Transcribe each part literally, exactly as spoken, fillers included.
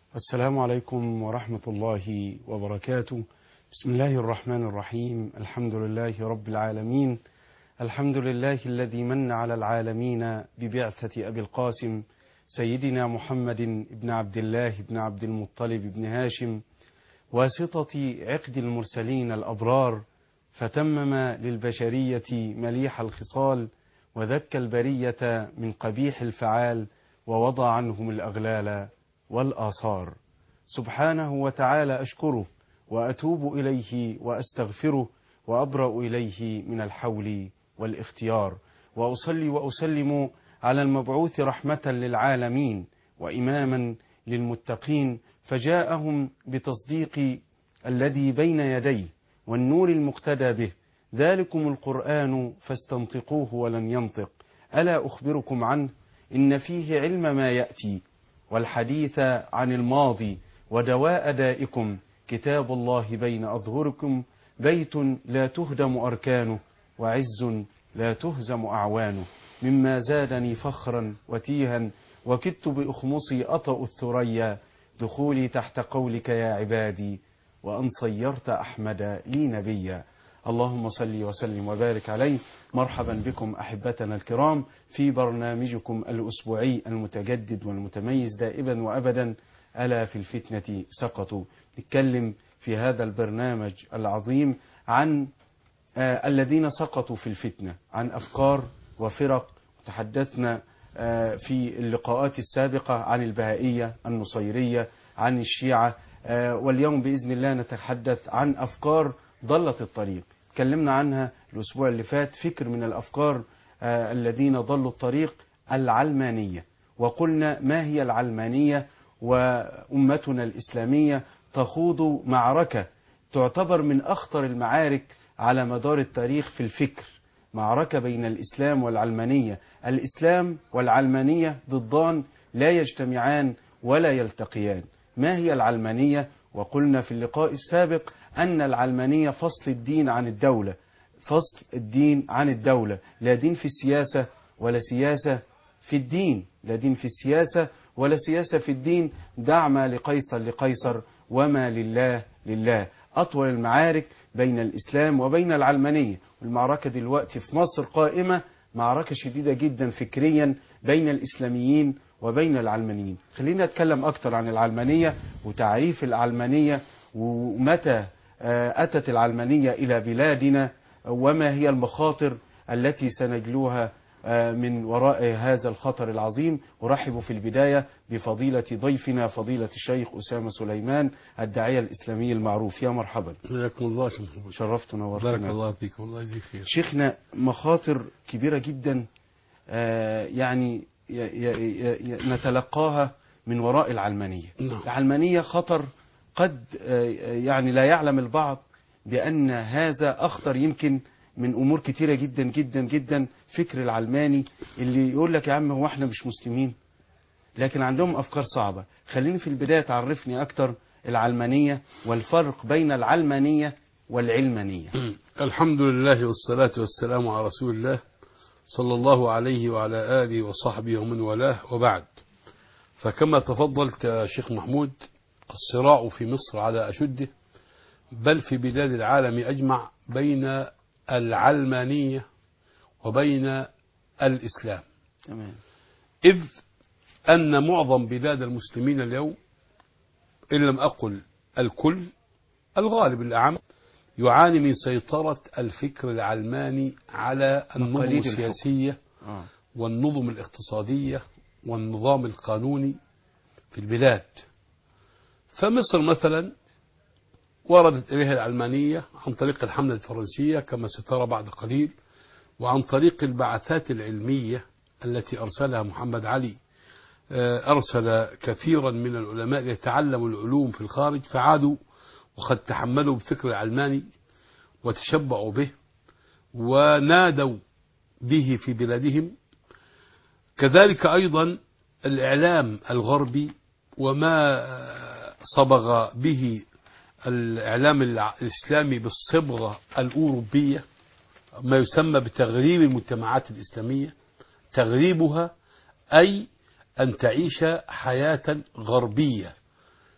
السلام عليكم ورحمة الله وبركاته. بسم الله الرحمن الرحيم. الحمد لله رب العالمين. الحمد لله الذي من على العالمين ببعثة أبي القاسم سيدنا محمد بن عبد الله بن عبد المطلب بن هاشم، واسطة عقد المرسلين الأبرار، فتمم للبشرية مليح الخصال وذك البرية من قبيح الفعال، ووضع عنهم الأغلال والآثار. سبحانه وتعالى أشكره وأتوب إليه وأستغفره وأبرأ إليه من الحول والاختيار، وأصلي وأسلم على المبعوث رحمة للعالمين وإماما للمتقين، فجاءهم بتصديق الذي بين يديه والنور المقتدى به. ذلكم القرآن فاستنطقوه ولن ينطق، ألا أخبركم عنه؟ إن فيه علم ما يأتي والحديث عن الماضي، ودواء دائكم كتاب الله بين أظهركم، بيت لا تهدم أركانه وعز لا تهزم أعوانه، مما زادني فخرا وتيها وكدت بأخمصي أطأ الثريا، دخولي تحت قولك يا عبادي وأن صيرت أحمد لي نبيا. اللهم صل وسلم وبارك عليه. مرحبا بكم أحبتنا الكرام في برنامجكم الأسبوعي المتجدد والمتميز دائما وأبدا، ألا في الفتنة سقطوا. نتكلم في هذا البرنامج العظيم عن آه الذين سقطوا في الفتنة، عن أفكار وفرق. تحدثنا آه في اللقاءات السابقة عن البهائية، النصيرية، عن الشيعة، آه واليوم بإذن الله نتحدث عن أفكار ضلت الطريق. تكلمنا عنها الأسبوع اللي فات، فكر من الأفكار آه الذين ضلوا الطريق العلمانية، وقلنا ما هي العلمانية. وأمتنا الإسلامية تخوض معركة تعتبر من أخطر المعارك على مدار التاريخ في الفكر، معركة بين الإسلام والعلمانية. الإسلام والعلمانية ضدان لا يجتمعان ولا يلتقيان. ما هي العلمانية؟ وقلنا في اللقاء السابق أن العلمانية فصل الدين عن الدولة، فصل الدين عن الدولة، لا دين في السياسة ولا سياسة في الدين، لا دين في السياسة ولا سياسة في الدين. دع ما لقيصر لقيصر وما لله لله. أطول المعارك بين الإسلام وبين العلمانية، والمعركة دلوقتي في مصر قائمة، معركة شديدة جدا فكريا بين الإسلاميين وبين العلمانيين. خلينا نتكلم أكتر عن العلمانية وتعريف العلمانية، ومتى أتت العلمانية إلى بلادنا، وما هي المخاطر التي سنجلوها من وراء هذا الخطر العظيم. أرحب في البداية بفضيلة ضيفنا فضيلة الشيخ أسامة سليمان، الداعية الإسلامي المعروف. يا مرحبا. حياكم الله. شرفتنا ونورتنا. بارك الله فيكم. الله يجزيك خير. شيخنا، مخاطر كبيرة جدا يعني نتلقاها من وراء العلمانية. نعم. العلمانية خطر قد يعني لا يعلم البعض بأن هذا أخطر يمكن من أمور كتيرة جدا جدا جدا. فكر العلماني اللي يقول لك يا عم هو احنا مش مسلمين، لكن عندهم أفكار صعبة. خليني في البداية تعرفني أكتر العلمانية والفرق بين العلمانية والعلمانية. الحمد لله والصلاة والسلام على رسول الله صلى الله عليه وعلى آله وصحبه ومن والاه، وبعد. فكما تفضلت يا شيخ محمود، الصراع في مصر على أشده، بل في بلاد العالم أجمع، بين العلمانية وبين الإسلام. تمام. إذ أن معظم بلاد المسلمين اليوم، إن لم أقل الكل، الغالب الأعم، يعاني من سيطرة الفكر العلماني على النظم السياسية آه. والنظم الاقتصادية والنظام القانوني في البلاد. فمصر مثلا وردت إليها العلمانية عن طريق الحملة الفرنسية كما سترى بعد قليل، وعن طريق البعثات العلمية التي أرسلها محمد علي. أرسل كثيرا من العلماء ليتعلموا العلوم في الخارج، فعادوا وقد تحملوا بالفكر العلماني وتشبعوا به ونادوا به في بلادهم. كذلك أيضا الإعلام الغربي وما صبغ به الإعلام الإسلامي بالصبغة الأوروبية، ما يسمى بتغريب المجتمعات الإسلامية. تغريبها أي أن تعيش حياة غربية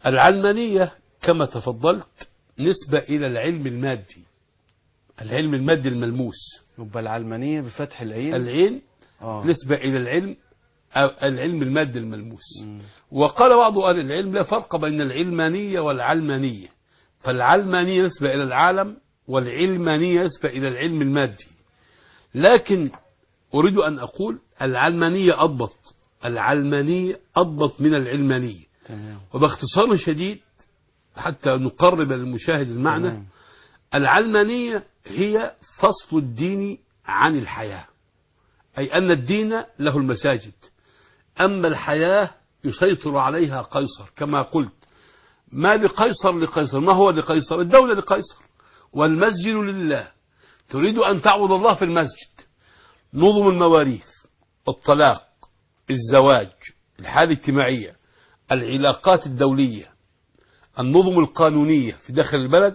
العلمانية كما تفضلت نسبة إلى العلم المادي، العلم المادي الملموس. يبقى العلمانية بفتح العين. العين آه. نسبة إلى العلم أو العلم المادي الملموس. مم. وقال بعض أهل العلم لا فرق بين العلمانية والعلمانية، فالعلمانية نسبة إلى العالم والعلمانية نسبة إلى العلم المادي. لكن أريد أن أقول العلمانية أضبط، العلمانية أضبط من العلمانية. تمام. وباختصار شديد حتى نقرب للمشاهد المعنى، تمام. العلمانية هي فصل الدين عن الحياة، أي أن الدين له المساجد، أما الحياة يسيطر عليها قيصر. كما قلت ما لقيصر لقيصر، ما هو لقيصر؟ الدولة لقيصر والمسجد لله. تريد أن تعبد الله في المسجد، نظم المواريث، الطلاق، الزواج، الحالة الاجتماعية، العلاقات الدولية، النظم القانونية في داخل البلد،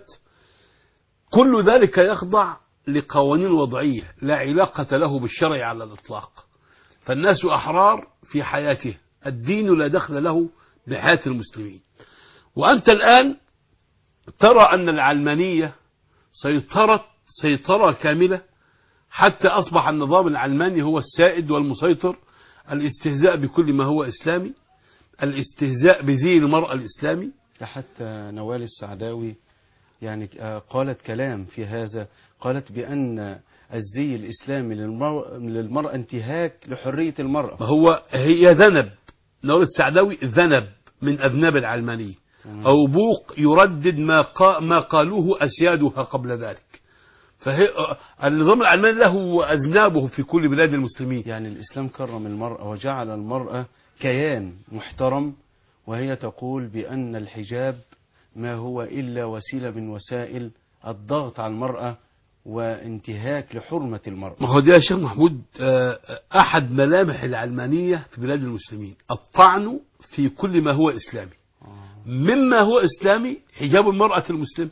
كل ذلك يخضع لقوانين وضعية لا علاقة له بالشرع على الإطلاق. فالناس أحرار في حياته، الدين لا دخل له بحياة المسلمين. وأنت الآن ترى أن العلمانية سيطرت سيطرة كاملة حتى أصبح النظام العلماني هو السائد والمسيطر. الاستهزاء بكل ما هو إسلامي، الاستهزاء بزي المرأة الإسلامي. حتى نوال السعداوي يعني قالت كلام في هذا، قالت بأن الزي الإسلامي للمرأة, للمرأة انتهاك لحرية المرأة. هو هي ذنب، نوال السعداوي ذنب من أذناب العلمانية، أو بوق يردد ما, قا ما قالوه أسيادها قبل ذلك. فهي النظام العلماني له أذنابه في كل بلاد المسلمين. يعني الإسلام كرم المرأة وجعل المرأة كيان محترم، وهي تقول بأن الحجاب ما هو إلا وسيلة من وسائل الضغط على المرأة وانتهاك لحرمة المرأة. ما هو ده يا شيخ محمود أحد ملامح العلمانية في بلاد المسلمين، الطعن في كل ما هو إسلامي. مما هو إسلامي حجاب المرأة المسلمة،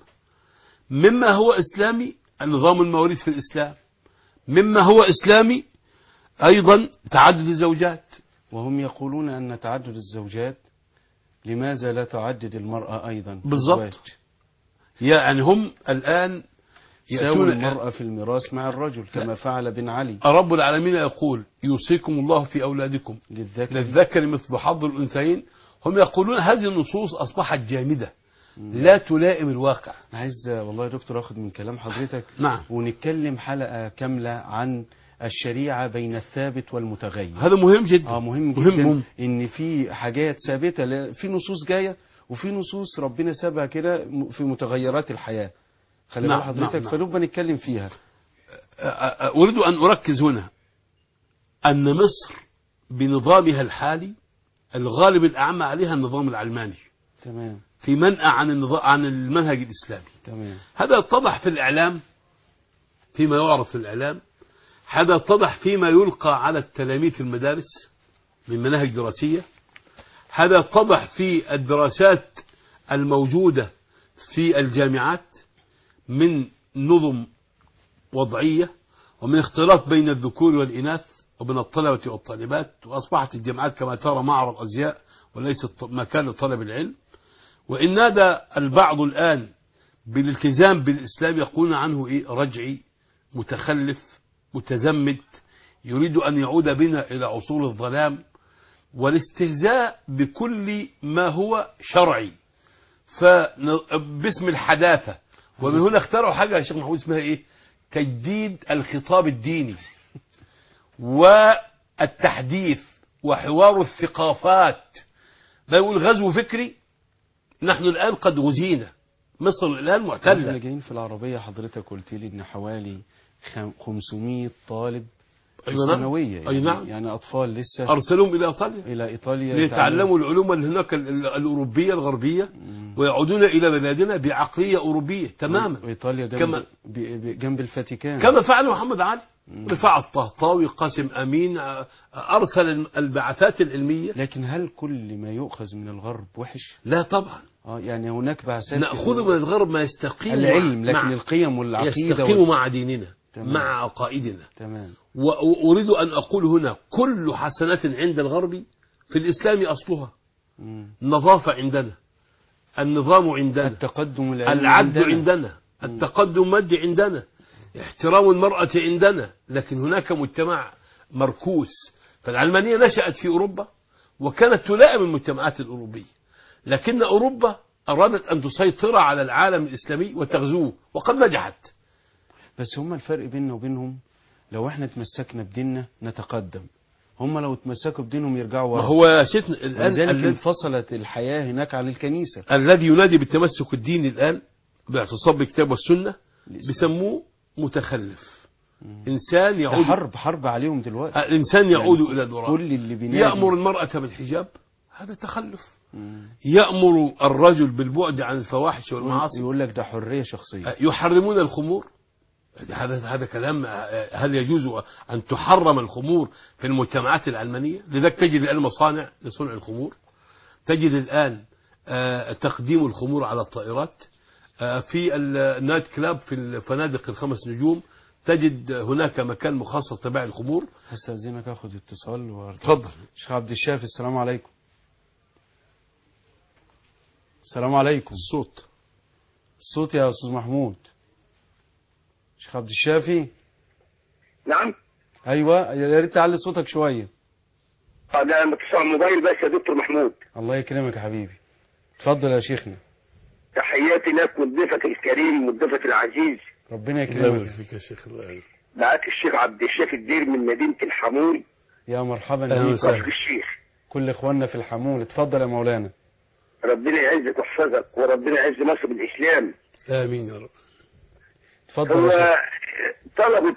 مما هو إسلامي نظام المواريث في الإسلام، مما هو إسلامي أيضا تعدد الزوجات. وهم يقولون أن تعدد الزوجات لماذا لا تعدد المرأة أيضا بالضبط. يعني هم الآن يأتون المرأة في الميراث مع الرجل كما لا. فعل بن علي. رب العالمين يقول يوصيكم الله في أولادكم للذكر, للذكر مثل حظ الأنثيين. هم يقولون هذه النصوص أصبحت جامدة لا تلائم الواقع. عايز والله يا دكتور أخذ من كلام حضرتك نعم. ونتكلم حلقة كاملة عن الشريعة بين الثابت والمتغير. هذا مهم جدا. آه مهم جدا مهم مهم. إن في حاجات ثابتة، في نصوص جاية وفي نصوص ربنا سابها كده في متغيرات الحياة. خلي بال حضرتك. نعم. فنبقى نتكلم فيها. أريد أن أركز هنا أن مصر بنظامها الحالي الغالب الأعمى عليها النظام العلماني. تمام. في منأى عن النظام عن المنهج الإسلامي. تمام. هذا اتضح في الإعلام، فيما يعرض في الإعلام، هذا اتضح فيما يلقى على التلاميذ في المدارس من مناهج دراسية، هذا اتضح في الدراسات الموجودة في الجامعات من نظم وضعية ومن اختلاط بين الذكور والإناث وبين الطلبة والطالبات. وأصبحت الجامعات كما ترى معرض أزياء وليست مكان لطلب العلم. وإن نادى البعض الآن بالالتزام بالإسلام يقولون عنه إيه؟ رجعي، متخلف، متزمت، يريد أن يعود بنا إلى عصور الظلام، والاستهزاء بكل ما هو شرعي فباسم الحداثة. ومن هنا اخترعوا حاجة يا شيخ محمود اسمها إيه؟ تجديد الخطاب الديني والتحديث وحوار الثقافات. بيقول غزو فكري. نحن الآن قد غزينا، مصر الآن معتلة. احنا جايين في العربية حضرتك قلت لي إن حوالي خمسمائة طالب الثانوية. يعني, نعم. يعني أطفال لسه أرسلهم إلى إيطاليا إلى إيطاليا ليتعلموا العلوم اللي هناك الأوروبية الغربية ويعودون إلى بلادنا بعقلية أوروبية تماما. وإيطاليا جنب, جنب الفاتيكان كما فعل محمد علي، رفاعة الطهطاوي، قاسم أمين، أرسل البعثات العلمية. لكن هل كل ما يؤخذ من الغرب وحش؟ لا طبعا. اه يعني هناك بعثات نأخذ من الغرب ما يستقيم العلم، لكن مع القيم والعقيدة يستقيم وال... مع ديننا. تمام. مع عقائدنا. تمام. وأريد أن أقول هنا كل حسنات عند الغرب في الإسلام أصلها. مم. النظافة عندنا، النظام عندنا، التقدم العلمي العدل عندنا. عندنا، التقدم المادي عندنا، احترام المرأة عندنا، لكن هناك مجتمع مركوس. فالعلمانية نشأت في أوروبا وكانت تلائم المجتمعات الأوروبية، لكن أوروبا أرادت أن تسيطر على العالم الإسلامي وتغزوه، وقد نجحت. بس هم الفرق بيننا وبينهم، لو احنا تمسكنا بديننا نتقدم، هم لو تمسكوا بدينهم يرجعوا ما ورا. هو يا سيدنا الآن ولذلك الذي- انفصلت الحياة هناك عن الكنيسة. الذي ينادي بالتمسك الديني الآن باعتصام بالكتاب والسنة بيسموه متخلف، إنسان ده يعود حرب حرب عليهم دلوقتي. الإنسان يعود يعني إلى الوراء. كل اللي بينادي يأمر المرأة بالحجاب، هذا تخلف. مم. يأمر الرجل بالبعد عن الفواحش والمعاصي. يقول لك ده حرية شخصية. يحرمون الخمور. هذا هذا كلام. هل يجوز أن تحرم الخمور في المجتمعات العلمانية؟ لذلك تجد الآن مصانع لصنع الخمور، تجد الآن آه، تقديم الخمور على الطائرات، آه، في النايت كلاب في الفنادق الخمس نجوم تجد هناك مكان مخصص تبع الخمور. هستأذنك اخد اتصال وارجع. تفضل. شيخ عبد الشافي، السلام عليكم. السلام عليكم. الصوت الصوت يا استاذ محمود. شيخ عبد الشافي. نعم. ايوه، يا ريت تعلي صوتك شويه. اه ده متصل على الموبايل بس يا دكتور محمود. الله يكرمك يا حبيبي. اتفضل يا شيخنا. تحياتي لك وضيفك الكريم وضيفك العزيز. ربنا الله يكرمك. يبارك فيك يا شيخ. الله يبارك. معاك الشيخ عبد الشافي الدير من مدينة الحمول. يا مرحبا أهلا بيك. وسهلا. كفر الشيخ. كل اخواننا في الحمول، اتفضل يا مولانا. ربنا يعزك ويحفظك وربنا يعز مصر بالإسلام. آمين يا رب. اتفضل هو يا شيخ. طلبت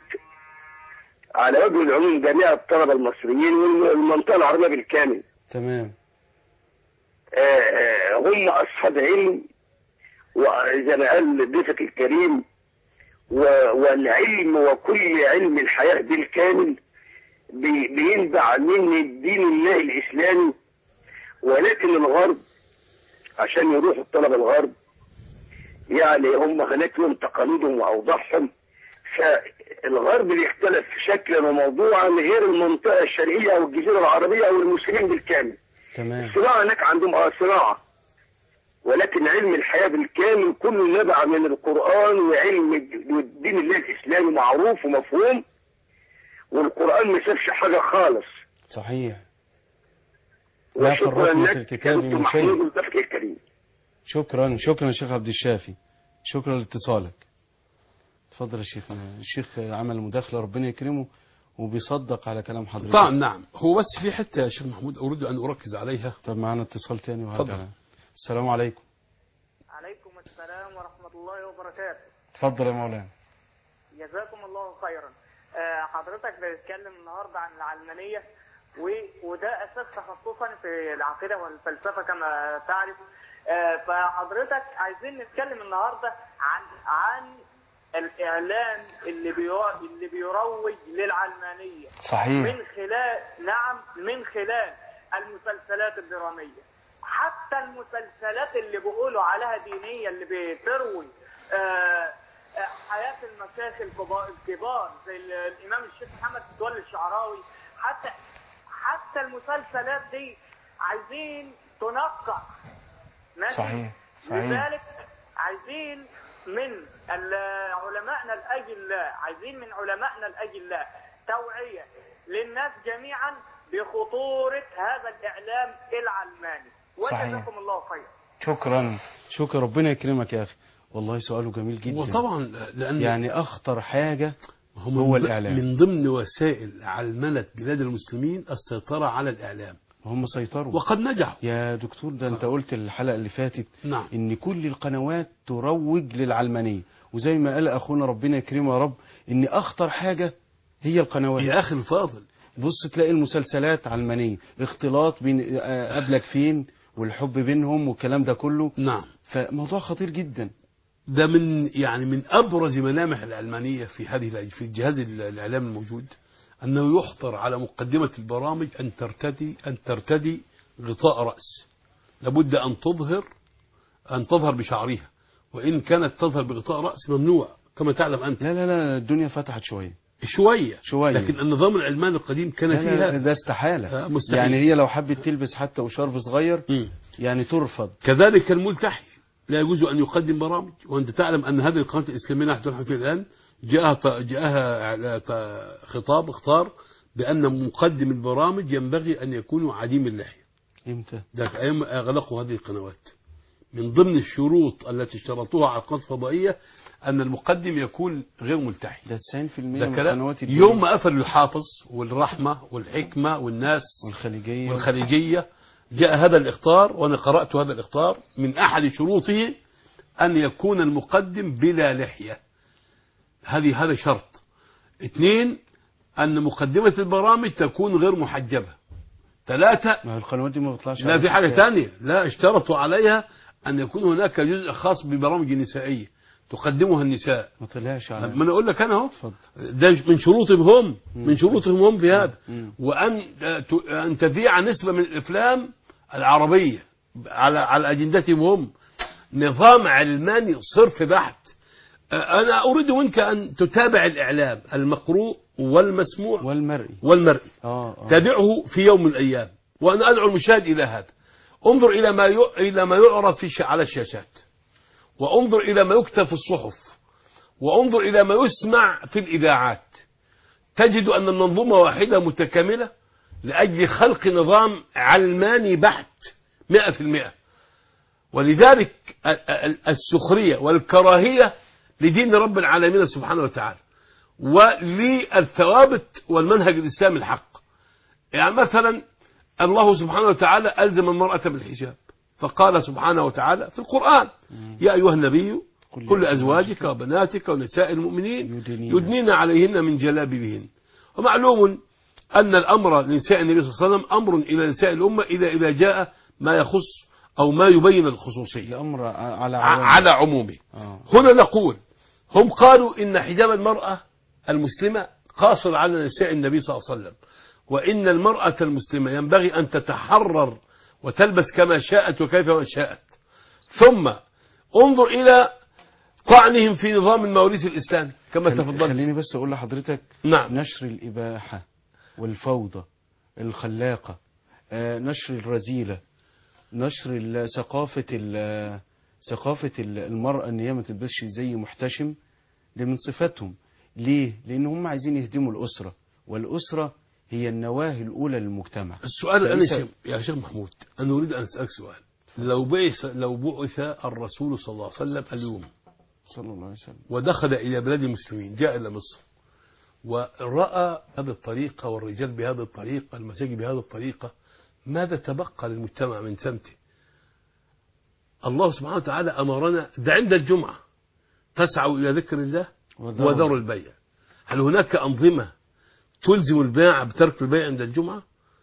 على وجه العموم جميع الطلبة المصريين والمنطقة العربية بالكامل، تمام. آه، آه، هم أصحاب علم، وزي ما قال ضيفك الكريم، و- والعلم وكل علم الحياة بالكامل بي- بينبع من الدين الله الإسلامي. ولكن الغرب عشان يروحوا الطلبة الغرب يعني هم هناك لهم تقاليدهم وأوضاعهم، فالغرب بيختلف شكلا وموضوعا غير المنطقة الشرقية أو الجزيرة العربية أو المسلمين بالكامل. تمام. الصناعة هناك عندهم اه صناعة، ولكن علم الحياة بالكامل كله نبع من القرآن، وعلم الدين الله الإسلامي معروف ومفهوم، والقرآن ما سابش حاجة خالص. صحيح. لا وشكرا فرطنا لك في الكتاب دكتور من محمود شيء. وضيفك الكريم. شكرا شكرا يا شيخ عبد الشافي، شكرا لاتصالك. اتفضل يا شيخنا. الشيخ عمل مداخلة ربنا يكرمه وبيصدق على كلام حضرتك. طبعا نعم. هو بس في حتة يا شيخ محمود أريد أن أركز عليها. طب معانا اتصال تاني وهرجع. اتفضل. السلام عليكم. عليكم السلام ورحمة الله وبركاته. اتفضل يا مولانا. جزاكم الله خيرا. آه، حضرتك بتتكلم النهاردة عن العلمانية و- وده أساس تخصصا في العقيدة والفلسفة كما تعرف. آه، فحضرتك عايزين نتكلم النهاردة عن عن الإعلام اللي بيو- اللي بيروج للعلمانية صحيح. من خلال نعم من خلال المسلسلات الدرامية، حتى المسلسلات اللي بيقولوا عليها دينية اللي بتروي آه، آه، حياة المشايخ الكبار الكبار زي ال- الإمام الشيخ محمد متولي الشعراوي. حتى حتى المسلسلات دي عايزين تنقع. ماشي؟ صحيح. صحيح. لذلك عايزين من ال- علمائنا الأجلاء عايزين من علمائنا الأجلاء توعية للناس جميعا بخطورة هذا الإعلام العلماني. صحيح. وجزاكم الله خير. شكرا شكرا ربنا يكرمك يا أخي، والله سؤاله جميل جدا. وطبعا لأن يعني أخطر حاجة هم هو من ض- الإعلام. من ضمن وسائل علمنة بلاد المسلمين السيطرة على الإعلام، هم سيطروا وقد نجحوا. يا دكتور. ده انت قلت الحلقة اللي فاتت نعم. ان كل القنوات تروج للعلمانية، وزي ما قال اخونا ربنا يكرمه يا رب ان اخطر حاجة هي القنوات. يا أخي الفاضل، بص تلاقي المسلسلات علمانية، اختلاط بين آه، قبلك فين والحب بينهم والكلام ده كله. نعم، فموضوع خطير جدا. ده من يعني من أبرز ملامح العلمانية في هذه في الجهاز الإعلام الموجود، أنه يحضر على مقدمة البرامج أن ترتدي أن ترتدي غطاء رأس، لابد أن تظهر أن تظهر بشعرها، وإن كانت تظهر بغطاء رأس ممنوع كما تعلم أنت. لا لا لا الدنيا فتحت شوية شوية شوية. لكن النظام العلماني القديم كان لا لا لا فيها ده استحالة. آه، مستحيل. يعني هي لو حبت تلبس حتى وشرف صغير مم. يعني ترفض. كذلك الملتحي لا يجوز أن يقدم برامج، وأنت تعلم أن هذه القناة الإسلامية نحن نحن فيها الآن جاءها جاءها خطاب اختار بأن مقدم البرامج ينبغي أن يكونوا عديم اللحية. امتى؟ ذاك أيام أغلقوا هذه القنوات. من ضمن الشروط التي اشترطوها على القناة الفضائية أن المقدم يكون غير ملتحي. ده تسعين بالمئة من كلام قنوات الدنيا. يوم ما قفلوا الحافظ والرحمة والحكمة والناس والخليجية والخليجية جاء هذا الاختار، وأنا قرأت هذا الاختار من أحد شروطه أن يكون المقدم بلا لحية. هذه هذا شرط. اثنين، أن مقدمة البرامج تكون غير محجبة. ثلاثة، ما القنوات دي ما بتطلعش. لا في حاجة ثانية، لا اشترطوا عليها أن يكون هناك جزء خاص ببرامج نسائية تقدمها النساء. ما طلعش على. ما أنا أقول لك أنا أهو، اتفضل. ده من شروطهم هم، من شروطهم هم في هذا. مم. وأن أن تذيع نسبة من الأفلام العربية على على أجندتهم هم. نظام علماني صرف بحت. أنا أريد منك أن تتابع الإعلام المقروء والمسموع والمرئي والمرئي. اه اه تابعه في يوم من الأيام، وأنا أدعو المشاهد إلى هذا. انظر إلى ما ي... إلى ما يعرض في ش... على الشاشات، وانظر إلى ما يكتب في الصحف، وانظر إلى ما يسمع في الإذاعات. تجد أن المنظومة واحدة متكاملة لأجل خلق نظام علماني بحت مئة في المئة. ولذلك السخرية والكراهية لدين رب العالمين سبحانه وتعالى وللثوابت والمنهج الإسلامي الحق. يعني مثلا الله سبحانه وتعالى ألزم المرأة بالحجاب، فقال سبحانه وتعالى في القرآن: يا أيها النبي كل أزواجك وبناتك ونساء المؤمنين يدنين عليهن من جلابيبهن. ومعلوم أن الأمر لنساء النبي صلى الله عليه وسلم أمر إلى نساء الأمة إذا إذا جاء ما يخص أو ما يبين الخصوصية، الأمر على على عمومه. آه. هنا نقول هم قالوا إن حجاب المرأة المسلمة قاصر على نساء النبي صلى الله عليه وسلم، وإن المرأة المسلمة ينبغي أن تتحرر وتلبس كما شاءت وكيف ما شاءت. ثم انظر إلى طعنهم في نظام المواريث الإسلامي كما تفضلت. خليني بس أقول لحضرتك نعم. نشر الإباحة والفوضى الخلاقة، آه نشر الرذيلة، نشر ال- ثقافة ال- ثقافة ال- المرأة ان هي ما تلبسش زي محتشم، ده من صفاتهم. ليه؟ لان هم عايزين يهدموا الأسرة، والأسرة هي النواة الأولى للمجتمع. السؤال فليس- أنا يا شيخ محمود، أنا أريد أن أسألك سؤال. لو بعث لو بعث الرسول صلى الله عليه وسلم اليوم صلى الله عليه وسلم ودخل إلى بلاد المسلمين، جاء إلى مصر ورأى هذه الطريقة والرجال بهذه الطريقة، المساجد بهذه الطريقة، ماذا تبقى للمجتمع من سمته؟ الله سبحانه وتعالى أمرنا ده عند الجمعة تسعوا إلى ذكر الله وذروا البيع. هل هناك أنظمة تلزم البيع بترك البيع عند الجمعة؟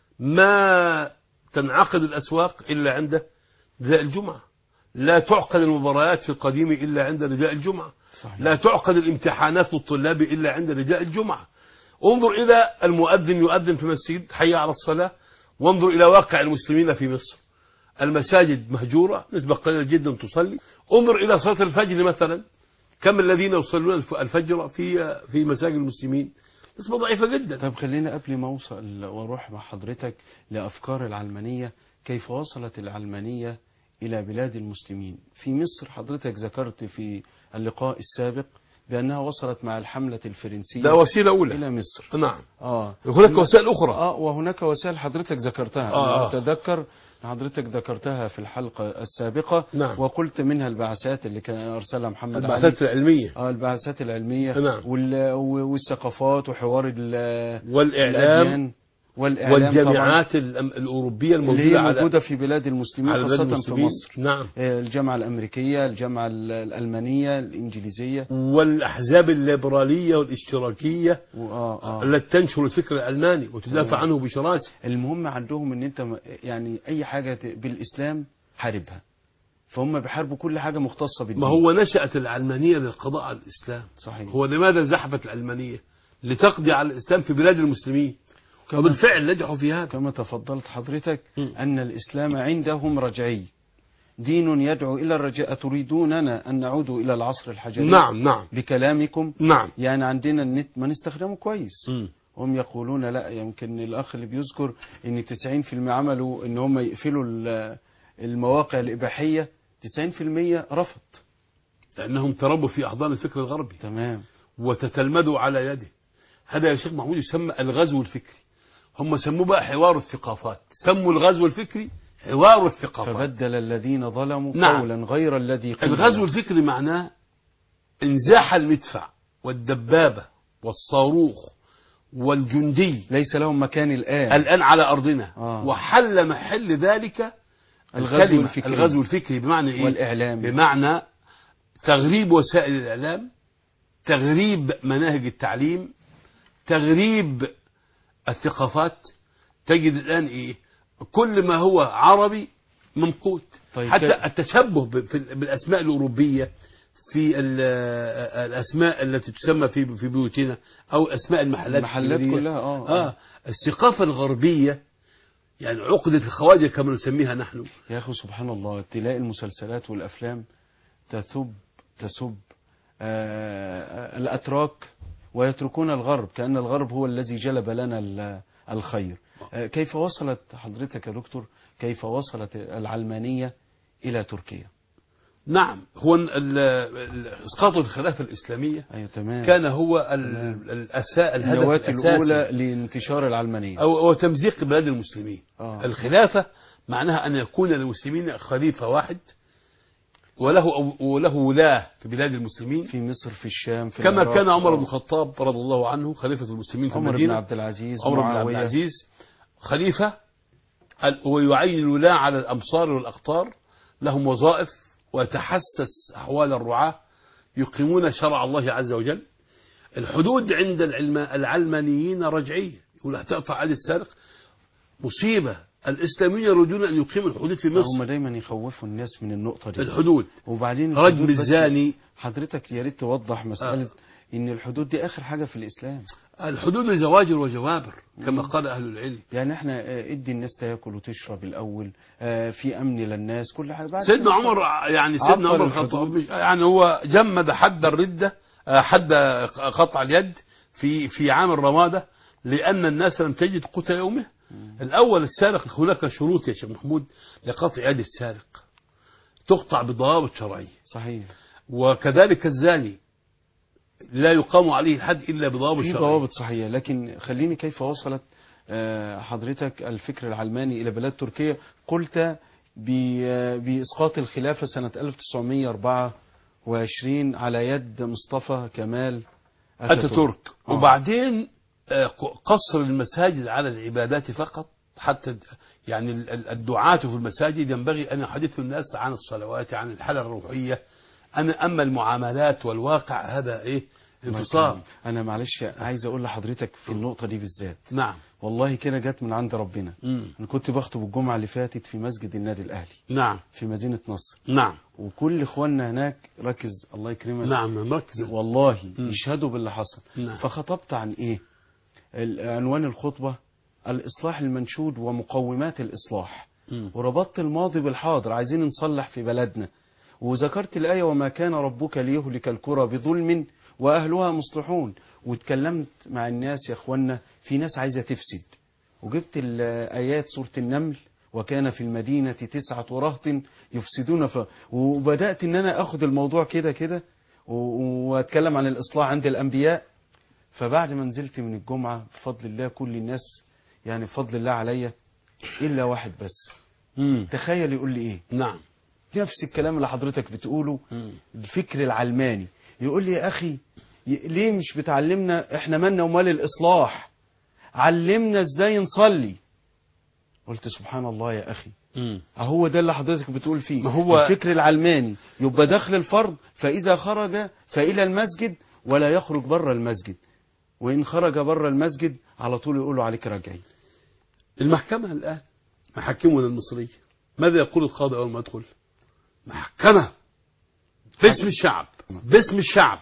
ما تنعقد الأسواق إلا عند نداء الجمعة، لا تعقد المباريات في القديم إلا عند نداء الجمعة، صحيح. لا تعقد الامتحانات للطلاب إلا عند نداء الجمعة. انظر إلى المؤذن يؤذن في المسجد حي على الصلاة، وانظر إلى واقع المسلمين في مصر، المساجد مهجورة، نسبة قليلة جدا تصلي. انظر إلى صلاة الفجر مثلا، كم الذين يصلون الفجر في في مساجد المسلمين؟ نسبة ضعيفة جدا. طب خلينا قبل ما أوصل وأروح مع حضرتك لأفكار العلمانية، كيف وصلت العلمانية إلى بلاد المسلمين؟ في مصر حضرتك ذكرت في اللقاء السابق بأنها وصلت مع الحملة الفرنسية ده وسيلة أولى إلى مصر. نعم. آه. هناك وسائل أخرى. آه وهناك وسائل حضرتك ذكرتها. آه. أنا أتذكر حضرتك ذكرتها في الحلقة السابقة. نعم. وقلت منها البعثات اللي كان أرسلها محمد علي. البعثات العلمية. آه البعثات العلمية. نعم. وال... والثقافات وحوار ال... والإعلام والإعلام والجامعات الأم- الأوروبية اللي الموجودة هي موجودة على في بلاد المسلمين على بلاد خاصة في المسلمين. مصر. نعم. آه، الجامعة الأمريكية، الجامعة ال- الألمانية، الإنجليزية، والأحزاب الليبرالية والاشتراكية و- آه آه. التي تنشر الفكر الألماني وتدافع عنه بشراسة. المهم عندهم ان انت م- يعني اي حاجة ت- بالإسلام حاربها، فهم بيحاربوا كل حاجة مختصة بالدين. ما هو نشأت العلمانية للقضاء على الإسلام. صحيح. هو لماذا زحفت العلمانية؟ لتقضي على الإسلام في بلاد المسلمين، وبالفعل نجحوا في هذا. كما تفضلت حضرتك م. أن الإسلام عندهم رجعي، دين يدعو إلى الرجاء. تريدوننا أن نعود إلى العصر الحجري؟ نعم نعم بكلامكم. نعم. يعني عندنا النت ما نستخدمه كويس. م. هم يقولون لا، يمكن الأخ اللي بيذكر أن تسعين في المئة عملوا أن هم يقفلوا ال- المواقع الإباحية تسعين في المية رفض. لأنهم تربوا في أحضان الفكر الغربي تمام. وتتلمذوا على يده. هذا يا شيخ محمود يسمى الغزو الفكري. هم سموه بقى حوار الثقافات، سموا الغزو الفكري حوار الثقافات. فبدل الذين ظلموا نعم. قولا غير الذي قيل. الغزو الفكري معناه انزاح المدفع والدبابة والصاروخ والجندي ليس لهم مكان الآن الآن على أرضنا. آه. وحل محل ذلك الغزو الفكري. الغزو الفكري بمعنى إيه؟ والإعلام. بمعنى تغريب وسائل الإعلام، تغريب مناهج التعليم، تغريب الثقافات. تجد الآن إيه؟ كل ما هو عربي ممقوت. طيب حتى كده. التشبه ب- في- بالأسماء الأوروبية في ال- الأسماء التي تسمى في في بيوتنا أو أسماء المحلات المحلات الكبيرة. كلها آه, آه الثقافة الغربية يعني عقدة الخواجة كما نسميها نحن. يا أخي سبحان الله، تلاقي المسلسلات والأفلام تسب تسب آه الأتراك ويتركون الغرب، كأن الغرب هو الذي جلب لنا ال- الخير. آه كيف وصلت حضرتك يا دكتور، كيف وصلت العلمانية إلى تركيا؟ نعم، هو ال- ال- إسقاط الخلافة الإسلامية أيوة تمام. كان هو ال- الأساء الهدف النواة الأساسي الأولى لانتشار العلمانية. أو أو تمزيق بلاد المسلمين. آه. الخلافة معناها أن يكون للمسلمين خليفة واحد وله وله ولاة في بلاد المسلمين، في مصر، في الشام، في كما العراق. كان عمر آه. بن الخطاب رضي الله عنه خليفة المسلمين في عمر بن المدينة. عبد العزيز، عمر بن عبد معاوية. العزيز خليفة ال- ويعين الولاة على الأمصار والأقطار، لهم وظائف ويتحسس أحوال الرعاة، يقيمون شرع الله عز وجل. الحدود عند العلم العلمانيين رجعية، يقول هتقطع يد السارق مصيبة. الإسلاميين يريدون أن يقيموا الحدود في هم مصر. دايما يخوفوا الناس من النقطة دي. الحدود وبعدين رجم الحدود بس- الزاني. حضرتك يا ريت توضح مسألة آه. ان الحدود دي اخر حاجة في الاسلام. الحدود زواجر وجوابر كما قال أهل العلم. يعني احنا آه، ادي الناس تاكل وتشرب الاول، آه، في امن للناس، كل حاجة بعد سيدنا كده عمر يعني سيدنا عبر عمر الحدود. الخطاب مش- يعني هو جمد حد الردة، آه، حد قطع اليد في في عام الرمادة لأن الناس لم تجد قوت يومه. الأول السارق هناك شروط يا شيخ محمود لقطع يد السارق، تقطع بضوابط شرعية. صحيح. وكذلك الزاني لا يقام عليه الحد إلا بضوابط في شرعية. ضوابط صحية. لكن خليني، كيف وصلت آه، حضرتك الفكر العلماني إلى بلاد تركيا؟ قلت ب- آه، بإسقاط الخلافة سنة ألف وتسعمائة وأربعة وعشرين على يد مصطفى كمال أتاتورك. أتاتورك. آه. وبعدين آه، قصر المساجد على العبادات فقط، حتى د- يعني ال- ال- الدعاة في المساجد ينبغي أن يحدثوا الناس عن الصلوات، عن الحالة الروحية. أنا أما المعاملات والواقع هذا إيه انفصام. أنا معلش عايز أقول لحضرتك في النقطة دي بالذات، نعم. والله كده جت من عند ربنا. مم. أنا كنت بخطب الجمعة اللي فاتت في مسجد النادي الأهلي نعم. في مدينة نصر، نعم. وكل إخواننا هناك، ركز الله يكرمك، نعم مركز. والله مم. يشهدوا باللي حصل. نعم. فخطبت عن إيه؟ ال- عنوان الخطبة الإصلاح المنشود ومقومات الإصلاح، مم. وربطت الماضي بالحاضر، عايزين نصلح في بلدنا. وذكرت الآية وما كان ربك ليهلك القرى بظلم وأهلها مصلحون. واتكلمت مع الناس يا أخوانا، في ناس عايزة تفسد، وجبت الآيات سورة النمل وكان في المدينة تسعة رهط يفسدون ف... وبدأت إن أنا أخذ الموضوع كده كده و- وأتكلم عن الإصلاح عند الأنبياء. فبعد ما نزلت من الجمعة بفضل الله كل الناس، يعني بفضل الله عليا، إلا واحد بس مم. تخيل يقول لي إيه؟ نعم. نفس الكلام اللي حضرتك بتقوله، مم. الفكر العلماني. يقول لي يا أخي ي- ليه مش بتعلمنا إحنا مالنا ومال الإصلاح، علمنا إزاي نصلي. قلت سبحان الله يا أخي، مم. أهو ده اللي حضرتك بتقول فيه. ما هو- الفكر العلماني يبقى داخل الفرد، فإذا خرج فإلى المسجد ولا يخرج بره المسجد، وإن خرج بره المسجد على طول يقولوا عليك رجعي. المحكمة الآن محاكمنا المصرية ماذا يقول القاضي أول ما يدخل؟ محكمة باسم الشعب، باسم الشعب،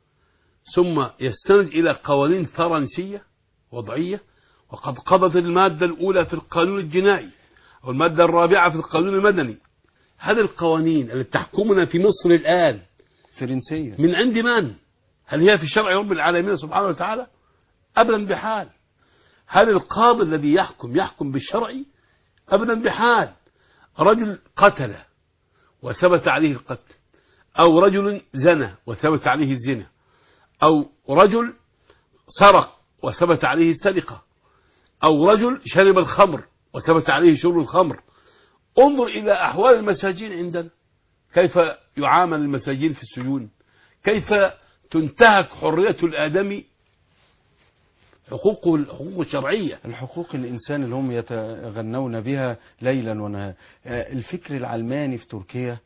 ثم يستند إلى قوانين فرنسية وضعية، وقد قضت المادة الأولى في القانون الجنائي أو المادة الرابعة في القانون المدني. هذه القوانين التي تحكمنا في مصر الآن فرنسية. من عند من؟ هل هي في شرع رب العالمين سبحانه وتعالى؟ أبدا بحال. هل القاضي الذي يحكم يحكم بالشرع؟ أبدا بحال. رجل قتل وثبت عليه القتل، أو رجل زنى وثبت عليه الزنا، أو رجل سرق وثبت عليه السرقة، أو رجل شرب الخمر وثبت عليه شرب الخمر. انظر إلى أحوال المساجين عندنا، كيف يعامل المساجين في السجون، كيف تنتهك حرية الآدمي، حقوقه الحقوق الشرعية، الحقوق الإنسان اللي هم يتغنون بها ليلا ونهارا. الفكر العلماني في تركيا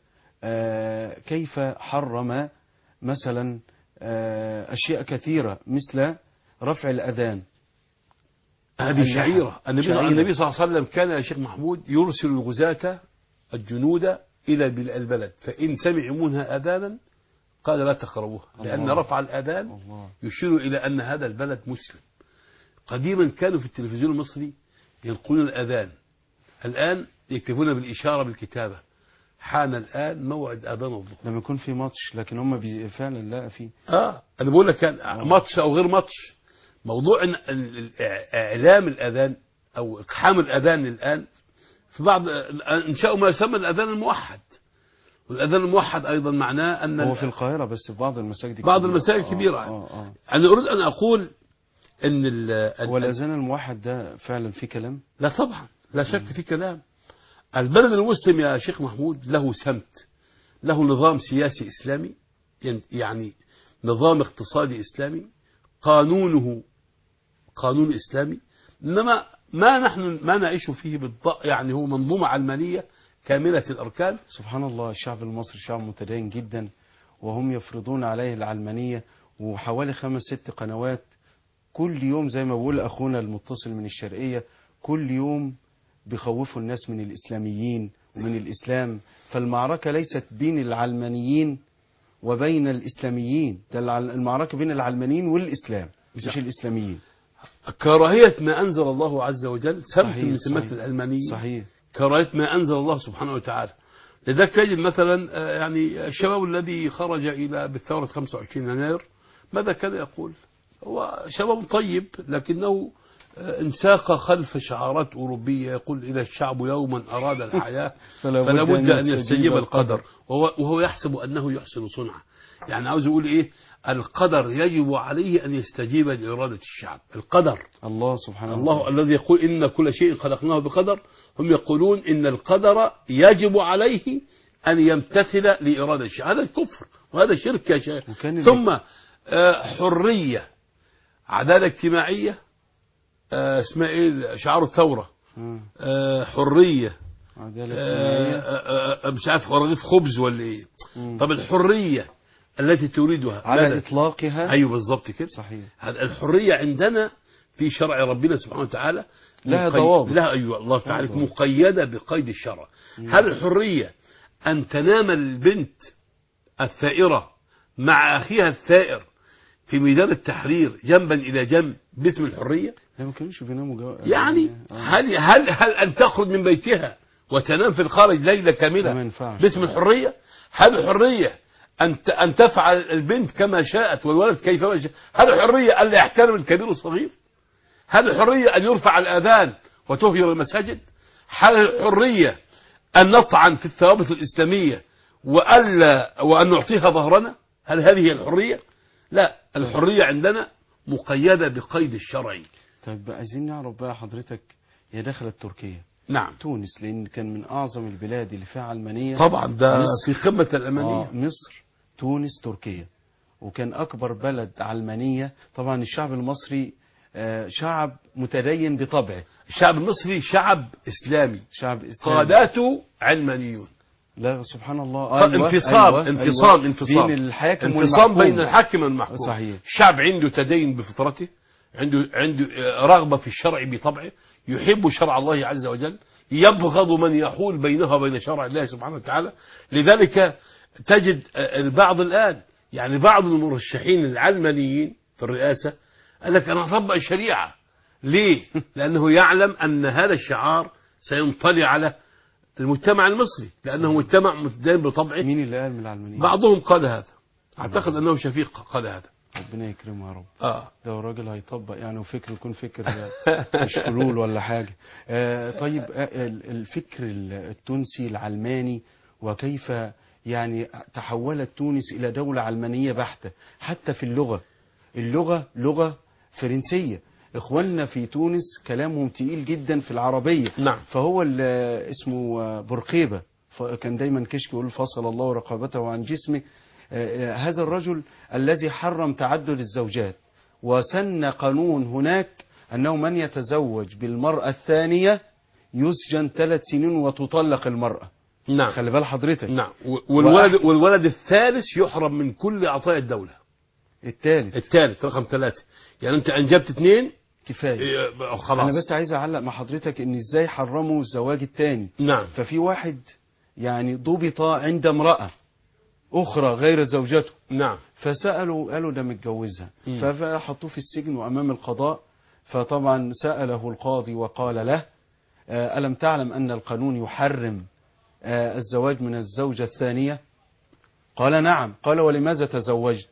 كيف حرم مثلا أشياء كثيرة مثل رفع الأذان. هذه شعيرة. النبي, شعيرة. النبي صلى الله عليه وسلم كان يا شيخ محمود يرسل الغزاة الجنود إلى البلد، فإن سمعوا منها أذانا قال لا تقربوها، لأن رفع الأذان يشير إلى أن هذا البلد مسلم. قديما كانوا في التلفزيون المصري ينقلون الأذان، الآن يكتبون بالإشارة بالكتابة، حان الآن موعد أذان الظهر. لما يكون في ماتش، لكن هم فعلا لا في آه أنا بقول لك كان ماتش أو غير ماتش، موضوع إن إعلام الأذان أو إقحام الأذان الآن في بعض إنشاء ما يسمى الأذان الموحد، والأذان الموحد أيضا معناه أن هو في القاهرة بس في بعض المساجد بعض المساجد كبيرة. آه آه آه. أنا أريد أن أقول إن هو الأذان الموحد ده فعلا في كلام؟ لا طبعا لا شك في كلام. البلد المسلم يا شيخ محمود له سمت، له نظام سياسي إسلامي، يعني نظام اقتصادي إسلامي، قانونه قانون إسلامي، إنما ما نحن ما نعيش فيه بالضبط، يعني هو منظومة علمانية كاملة الأركان. سبحان الله، الشعب المصري شعب متدين جدا، وهم يفرضون عليه العلمانية، وحوالي خمس ست قنوات كل يوم زي ما بقول أخونا المتصل من الشرقية، كل يوم بيخوفوا الناس من الإسلاميين ومن الإسلام. فالمعركة ليست بين العلمانيين وبين الإسلاميين، ده المعركة بين العلمانيين والإسلام مش الإسلاميين. كراهية ما أنزل الله عز وجل سمت من سمات العلمانيين، صحيح. كراهية ما أنزل الله سبحانه وتعالى. لذلك تجد مثلا يعني الشباب الذي خرج إلى بالثورة خمسة وعشرين يناير ماذا كان يقول؟ هو شباب طيب لكنه انساق خلف شعارات أوروبية، يقول إذا الشعب يوما أراد الحياة فلا بد أن يستجيب القدر، وهو, وهو يحسب أنه يحسن صنعه. يعني عاوز يقول إيه؟ القدر يجب عليه أن يستجيب لإرادة الشعب. القدر الله سبحانه الله وتعالى الذي يقول إن كل شيء خلقناه بقدر، هم يقولون إن القدر يجب عليه أن يمتثل لإرادة الشعب. هذا الكفر وهذا شرك يا شيخ. ثم حرية، عدالة اجتماعية، اسمها ايه شعار الثورة، حرية، عدالة اجتماعية، مش عارف رغيف خبز ولا ايه. طب الحرية التي تريدها على إطلاقها، ايوه بالظبط كده، صحيح. الحرية عندنا في شرع ربنا سبحانه وتعالى لها ضوابط، لها ايوه الله تعالى مقيدة بقيد الشرع. هل الحرية أن تنام البنت الثائرة مع أخيها الثائر في ميدان التحرير جنبا إلى جنب باسم الحرية؟ ما كانوش بيناموا جو... يعني هل هل هل أن تخرج من بيتها وتنام في الخارج ليلة كاملة باسم الحرية؟ هل الحرية أن أن تفعل البنت كما شاءت والولد كيفما شاء؟ هل الحرية ألا يحترم الكبير والصغير؟ هل الحرية أن يرفع الآذان وتهجر المساجد؟ هل الحرية أن نطعن في الثوابت الإسلامية وألا وأن نعطيها ظهرنا؟ هل هذه الحرية؟ لا، الحرية عندنا مقيدة بقيد الشرعي. طيب عايزين نعرف بقى حضرتك، هي دخلت تركيا، نعم، تونس، لأن كان من أعظم البلاد اللي فيها علمانية طبعا، ده في قمة الألمانية. آه مصر، تونس، تركيا، وكان أكبر بلد علمانية. طبعا الشعب المصري آه شعب متدين بطبعه، الشعب المصري شعب إسلامي، شعب إسلامي، قاداته علمانيون. لا سبحان الله، أيوة انفصام أيوة انفصام أيوة انفصام بين الحاكم انفصام بين الحاكم والمحكوم. صحيح. الشعب عنده تدين بفطرته، عنده عنده رغبة في الشرع بطبعه، يحب شرع الله عز وجل، يبغض من يحول بينها وبين شرع الله سبحانه وتعالى. لذلك تجد البعض الآن، يعني بعض المرشحين العلمانيين في الرئاسة قال لك أنا أطبق الشريعة. ليه؟ لأنه يعلم أن هذا الشعار سينطلي على المجتمع المصري، لأنه مجتمع متدين بطبعه. مين اللي قال من العلمانيين؟ بعضهم قال هذا، أعتقد أنه شفيق قال هذا. ربنا يكرمه يا رب. اه ده الراجل هيطبق يعني، وفكر يكون فكر مش حلول ولا حاجة. آه طيب، آه الفكر التونسي العلماني وكيف يعني تحولت تونس إلى دولة علمانية بحتة، حتى في اللغة. اللغة لغة فرنسية. إخواننا في تونس كلامهم تقيل جدا في العربية. نعم. فهو اسمه برقيبة، كان دايما كشك يقول فصل الله رقبته عن جسمه. هذا الرجل الذي حرم تعدد الزوجات وسن قانون هناك أنه من يتزوج بالمرأة الثانية يسجن ثلاث سنين وتطلق المرأة. نعم. خلي بال حضرتك. نعم. والولد وأح... والولد الثالث يحرم من كل عطايا الدولة. الثالث الثالث رقم ثلاثة، يعني أنت أنجبت اثنين كفاية. خلاص. أنا بس عايز أعلق مع حضرتك إن إزاي حرموا الزواج الثاني. نعم. ففي واحد يعني ضبط عند امرأة أخرى غير زوجته. نعم. فسألوا قالوا ده متجوزها، فحطوه في السجن وأمام القضاء. فطبعا سأله القاضي وقال له ألم تعلم أن القانون يحرم الزواج من الزوجة الثانية؟ قال نعم. قال ولماذا تزوجت؟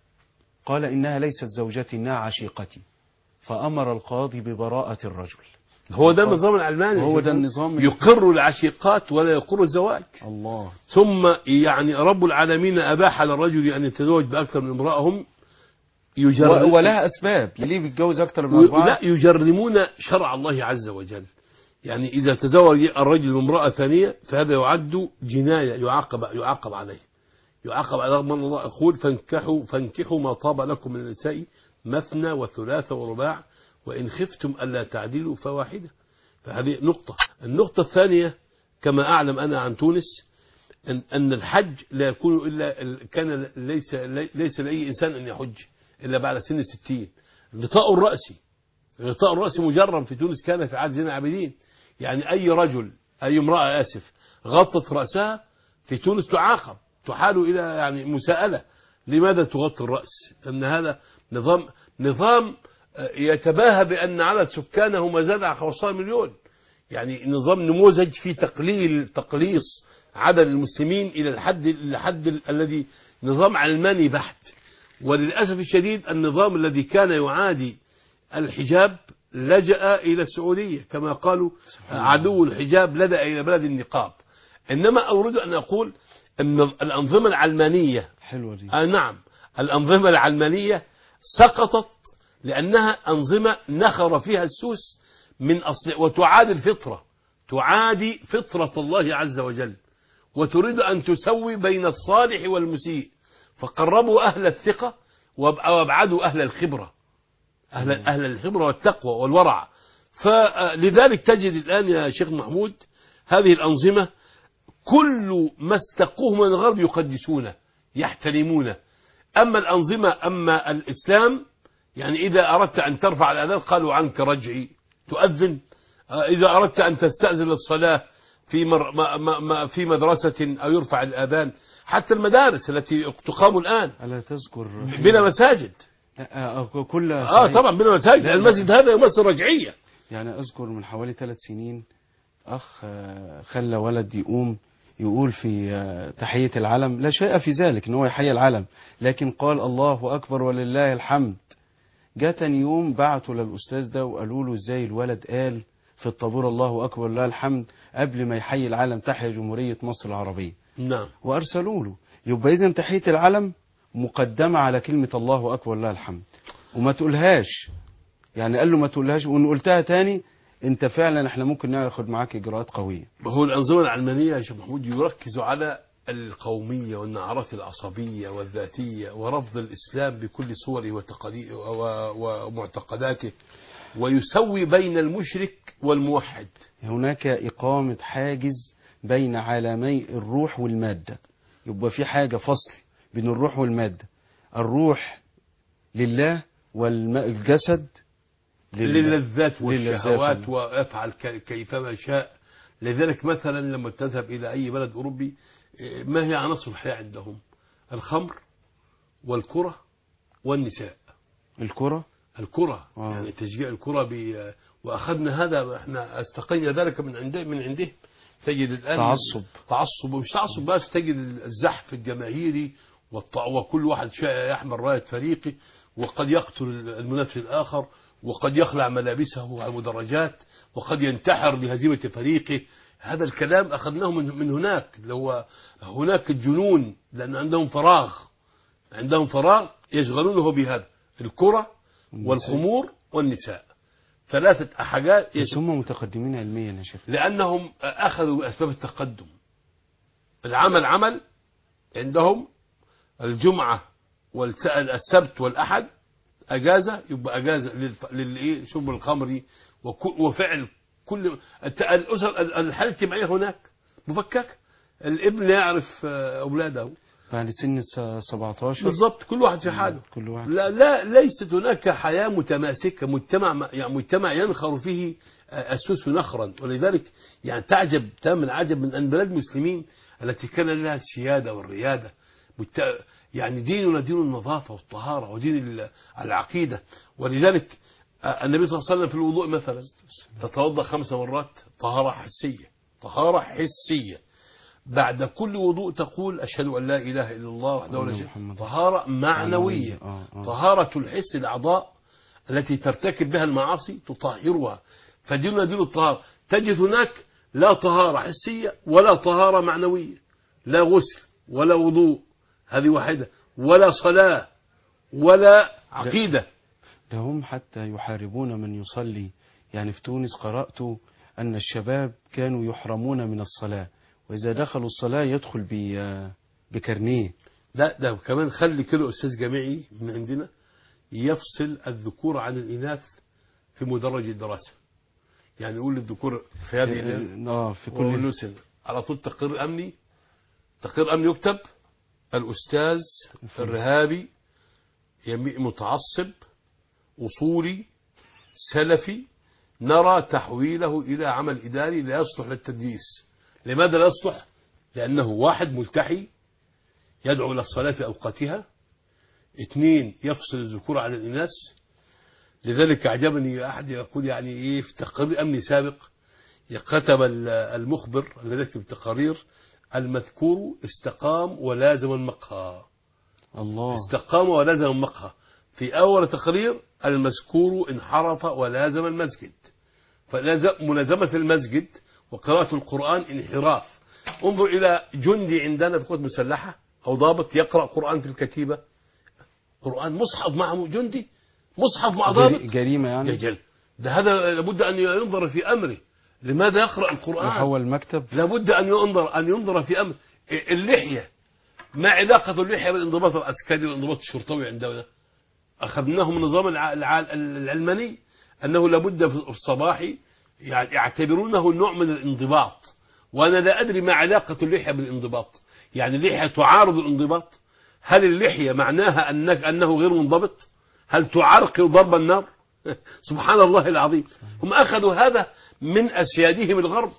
قال إنها ليست زوجتي، إنها عشيقتي. فأمر القاضي ببراءة الرجل. هو ده النظام العلماني، هو ده النظام يقر العشيقات ولا يقر الزواج. الله. ثم يعني رب العالمين أباح للرجل أن يتزوج بأكثر من امرأة، هم يجرم ولها أسباب ليه بيتجوز أكثر من أربعة. لا، يجرمون شرع الله عز وجل. يعني إذا تزوج الرجل بامرأة ثانية فهذا يعد جناية، يعاقب يعاقب عليه يعاقب على رغم أن الله يقول فانكحوا فانكحوا ما طاب لكم من النساء مثنى وثلاث ورباع وإن خفتم ألا تعدلوا فواحدة. فهذه نقطة. النقطة الثانية كما أعلم أنا عن تونس أن أن الحج لا يكون إلا كان ليس ليس لأي إنسان أن يحج إلا بعد سن الستين. غطاء الرأس غطاء الرأس مجرم في تونس كان في عهد زين العابدين. يعني أي رجل أي امرأة آسف غطت رأسها في تونس تعاقب، تحال إلى يعني مساءلة. لماذا تغطي الرأس؟ لأن هذا نظام نظام يتباهى بأن عدد سكانه ما زاد على خمسة مليون. يعني نظام نموذج في تقليل تقليص عدد المسلمين إلى الحد الحد الذي نظام علماني بحت. وللأسف الشديد النظام الذي كان يعادي الحجاب لجأ إلى السعودية كما قالوا عدو الحجاب لجأ إلى بلد النقاب. إنما أريد أن أقول أن الأنظمة العلمانية حلوة دي. آه نعم الأنظمة العلمانية سقطت لأنها أنظمة نخر فيها السوس من أصل وتعادي الفطرة، تعادي فطرة الله عز وجل، وتريد أن تسوي بين الصالح والمسيء. فقربوا أهل الثقة وابعدوا أهل الخبرة، أهل, أهل الخبرة والتقوى والورع. فلذلك تجد الآن يا شيخ محمود هذه الأنظمة كل ما استقوه من الغرب يقدسونه يحترمونه. أما الأنظمة أما الإسلام يعني إذا أردت أن ترفع الأذان قالوا عنك رجعي تؤذن. إذا أردت أن تستأذن الصلاة في مر ما ما ما في مدرسة أو يرفع الأذان. حتى المدارس التي تقام الآن ألا تذكر بلا مساجد. كل آه طبعا بلا مساجد. المسجد هذا يمثل رجعية. يعني أذكر من حوالي ثلاث سنين أخ خلى ولد يقوم يقول في تحية العلم، لا شيء في ذلك إن هو يحيي العلم، لكن قال الله أكبر ولله الحمد. جاء تاني يوم بعتوا للأستاذ ده وقالوا له إزاي الولد قال في الطابور الله أكبر ولله الحمد قبل ما يحيي العلم تحيا جمهورية مصر العربية. نعم. وأرسلوا له. يبقى إذن تحية العلم مقدمة على كلمة الله أكبر ولله الحمد، وما تقولهاش. يعني قال له ما تقولهاش، وإن قلتها تاني أنت فعلا إحنا ممكن ناخد معاك إجراءات قوية. هو الأنظمة العلمانية يا شيخ محمود يركز على القومية والنعرات العصبية والذاتية ورفض الإسلام بكل صوره ومعتقداته، ويسوي بين المشرك والموحد. هناك إقامة حاجز بين عالمي الروح والمادة. يبقى في حاجة فصل بين الروح والمادة. الروح لله والجسد للذات والشهوات ويفعل كيفما شاء. لذلك مثلا لما تذهب إلى أي بلد أوروبي ما هي عناصر الحياة عندهم؟ الخمر والكرة والنساء. الكرة الكرة آه. يعني تشجيع الكرة ب... وأخذنا هذا احنا استقينا ذلك من عنده من عنده تجد الآن تعصب تعصب ومش تعصب بس، تجد الزحف الجماهيري وكل واحد يحمل راية فريقه، وقد يقتل المنافس الآخر، وقد يخلع ملابسه على المدرجات، وقد ينتحر لهزيمة فريقه. هذا الكلام أخذناه من من هناك، اللي هو هناك الجنون، لأن عندهم فراغ، عندهم فراغ يشغلونه بهذا: الكرة والخمور والنساء، ثلاثة حاجات. بس هم متقدمين علميا يا شيخ. لأنهم أخذوا بأسباب التقدم. العمل عمل عندهم، الجمعة والسبت والأحد أجازة، يبقى أجازة للشرب الخمر وفعل كل الأسر. الحالة الاجتماعية هناك مفككة، الابن يعرف أولاده بعد سن سبعتاشر بالضبط، كل واحد في حاله. كل واحد. لا لا ليست هناك حياة متماسكة، مجتمع يعني مجتمع ينخر فيه السوس نخرا. ولذلك يعني تعجب تمام العجب من أن بلاد المسلمين التي كان لها السيادة والريادة، يعني ديننا دين النظافة والطهارة ودين العقيدة. ولذلك النبي صلى الله عليه وسلم في الوضوء مثلا تتوضأ خمس مرات طهارة حسية، طهارة حسية. بعد كل وضوء تقول أشهد أن لا إله إلا الله وحده لا شريك له. طهارة معنوية، آه آه. طهارة الحس، الأعضاء التي ترتكب بها المعاصي تطهرها. فديننا دين الطهارة. تجد هناك لا طهارة حسية ولا طهارة معنوية، لا غسل ولا وضوء، هذه واحدة، ولا صلاة ولا عقيدة. ده هم حتى يحاربون من يصلي. يعني في تونس قرأت أن الشباب كانوا يحرمون من الصلاة، وإذا دخلوا الصلاة يدخل بكرنيه. لا ده كمان خلي كده أستاذ جامعي من عندنا يفصل الذكور عن الإناث في مدرج الدراسة. يعني يقول للذكور في هذه اه في كل سنة على طول تقرير أمني، تقرير أمني يكتب: الأستاذ الرهابي متعصب أصولي سلفي، نرى تحويله إلى عمل إداري لا يصلح للتدريس. لماذا لا يصلح؟ لأنه واحد ملتحي يدعو إلى الصلاة في أوقاتها، اثنين يفصل الذكور عن الإناث. لذلك أعجبني أحد يقول يعني إيه في تقرير أمني سابق كتب المخبر الذي يكتب التقارير: المذكور استقام ولازم المقهى. الله. استقام ولازم المقهى. في أول تقرير: المذكور انحرف ولازم المسجد. فملازمة المسجد وقراءة القرآن انحراف. انظر إلى جندي عندنا في قوات مسلحة أو ضابط يقرأ قرآن في الكتيبة، قرآن مصحف معه جندي، مصحف مع ضابط، جريمة يعني. جل. ده هذا لابد أن ينظر في أمره. لماذا يقرأ القرآن؟ يحول المكتب. لابد أن ينظر أن ينظر في أمر. اللحية، ما علاقة اللحية بالانضباط العسكري والانضباط الشرطوي عندنا؟ أخذناه من النظام العلماني أنه لابد في الصباح يعني يعتبرونه نوع من الانضباط. وأنا لا أدري ما علاقة اللحية بالانضباط. يعني اللحية تعارض الانضباط؟ هل اللحية معناها أنك أنه غير منضبط؟ هل تعرقل ضرب النار؟ سبحان الله العظيم. هم أخذوا هذا من أسيادهم الغرب،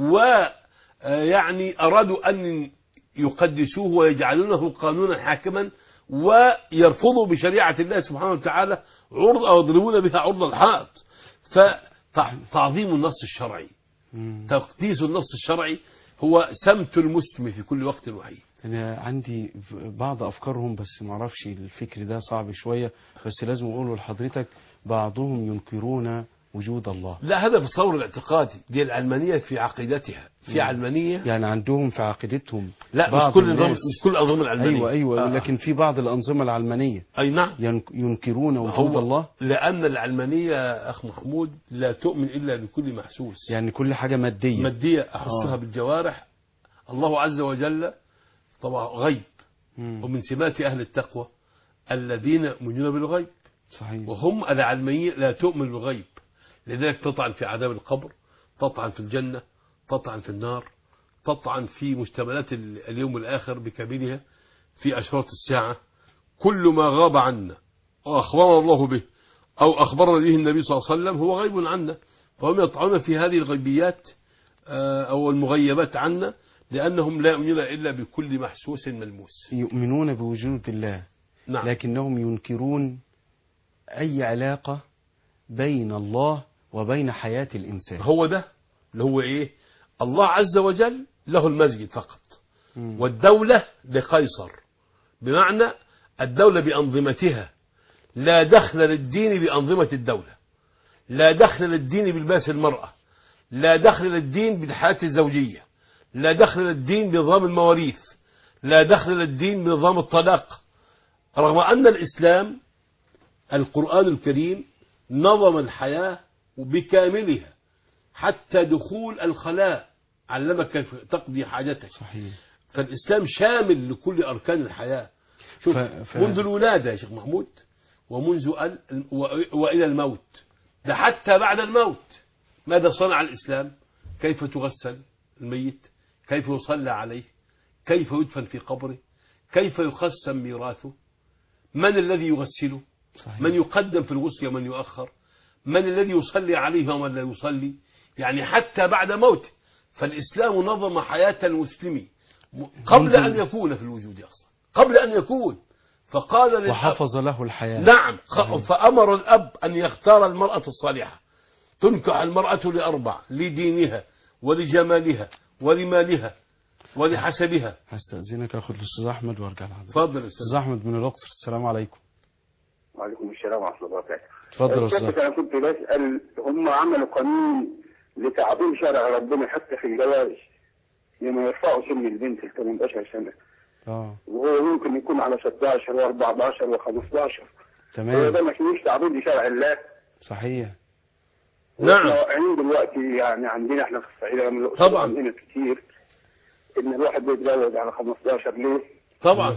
ويعني أرادوا أن يقدسوه ويجعلونه قانونا حاكما، ويرفضوا بشريعة الله سبحانه وتعالى عرض أو يضربون بها عرض الحائط. فتعظيم النص الشرعي، تقديس النص الشرعي هو سمت المسلم في كل وقت وحين. أنا عندي بعض أفكارهم بس ما أعرفش الفكر ده صعب شوية، بس لازم أقوله لحضرتك: بعضهم ينكرون وجود الله. لا هذا في التصور الاعتقادي، دي العلمانية في عقيدتها، في علمانية يعني عندهم في عقيدتهم. لا مش كل نظام، مش كل الأنظمة العلمانية. أيوة أيوة آه. لكن في بعض الأنظمة العلمانية أي نعم ينكرون وجود الله، لأن العلمانية أخ محمود لا تؤمن إلا بكل محسوس. يعني كل حاجة مادية مادية أحسها آه. بالجوارح. الله عز وجل طبعا غيب، مم. ومن سمات أهل التقوى الذين يؤمنون بالغيب. صحيح. وهم العلمانية لا تؤمن بالغيب، لذلك تطعن في عذاب القبر، تطعن في الجنة، تطعن في النار، تطعن في مشتملات اليوم الآخر بكاملها، في أشراط الساعة. كل ما غاب عنا وأخبرنا الله به أو أخبرنا به النبي صلى الله عليه وسلم هو غيب عنا. فهم يطعنون في هذه الغيبيات أو المغيبات عنا، لأنهم لا يؤمنون إلا بكل محسوس ملموس. يؤمنون بوجود الله، نعم. لكنهم ينكرون أي علاقة بين الله وبين حياة الإنسان. هو ده اللي هو إيه؟ الله عز وجل له المسجد فقط، مم. والدولة لقيصر، بمعنى الدولة بأنظمتها، لا دخل للدين بأنظمة الدولة، لا دخل للدين بلباس المرأة، لا دخل للدين بالحياة الزوجية، لا دخل للدين بنظام المواريث، لا دخل للدين بنظام الطلاق، رغم أن الإسلام القرآن الكريم نظم الحياة بكاملها حتى دخول الخلاء علمك كيف تقضي حاجتك. صحيح. فالإسلام شامل لكل أركان الحياة. شوف ف... ف... منذ الولادة يا شيخ محمود، ومنذ ال... و... وإلى الموت، ده حتى بعد الموت ماذا صنع الإسلام؟ كيف تغسل الميت، كيف يصلى عليه، كيف يدفن في قبره، كيف يقسم ميراثه، من الذي يغسله، صحيح. من يقدم في الغسل ومن يؤخر، من الذي يصلي عليه ومن لا يصلي، يعني حتى بعد موته. فالإسلام نظم حياة المسلم قبل أن يكون في الوجود أصلا، قبل أن يكون، فقال للأب وحفظ له الحياة. نعم. صحيح. فأمر الأب أن يختار المرأة الصالحة. تنكح المرأة لأربع: لدينها ولجمالها ولمالها ولحسبها. هستأذنك أخذ الأستاذ أحمد وأرجع لحضرتك. تفضل يا أستاذ أستاذ. أحمد من الأقصر، السلام عليكم. وعليكم السلام ورحمة الله وبركاته. اتفضل يا أستاذ. أنا كنت بسأل، هم عملوا قانون لتعظيم شرع ربنا حتى في الجواز، لما يرفعوا سن البنت ل ثمانية عشر سنة، اه وهو ممكن يكون على ستة عشر وأربعة عشر وخمسة عشر. هو تمام. ده مش تعظيم لشرع الله؟ صحيح. نعم. واقعين دلوقتي يعني عندنا احنا في الصعيد طبعا. عندنا كتير ان الواحد بيتجوز على خمسة عشر ليه؟ طبعا.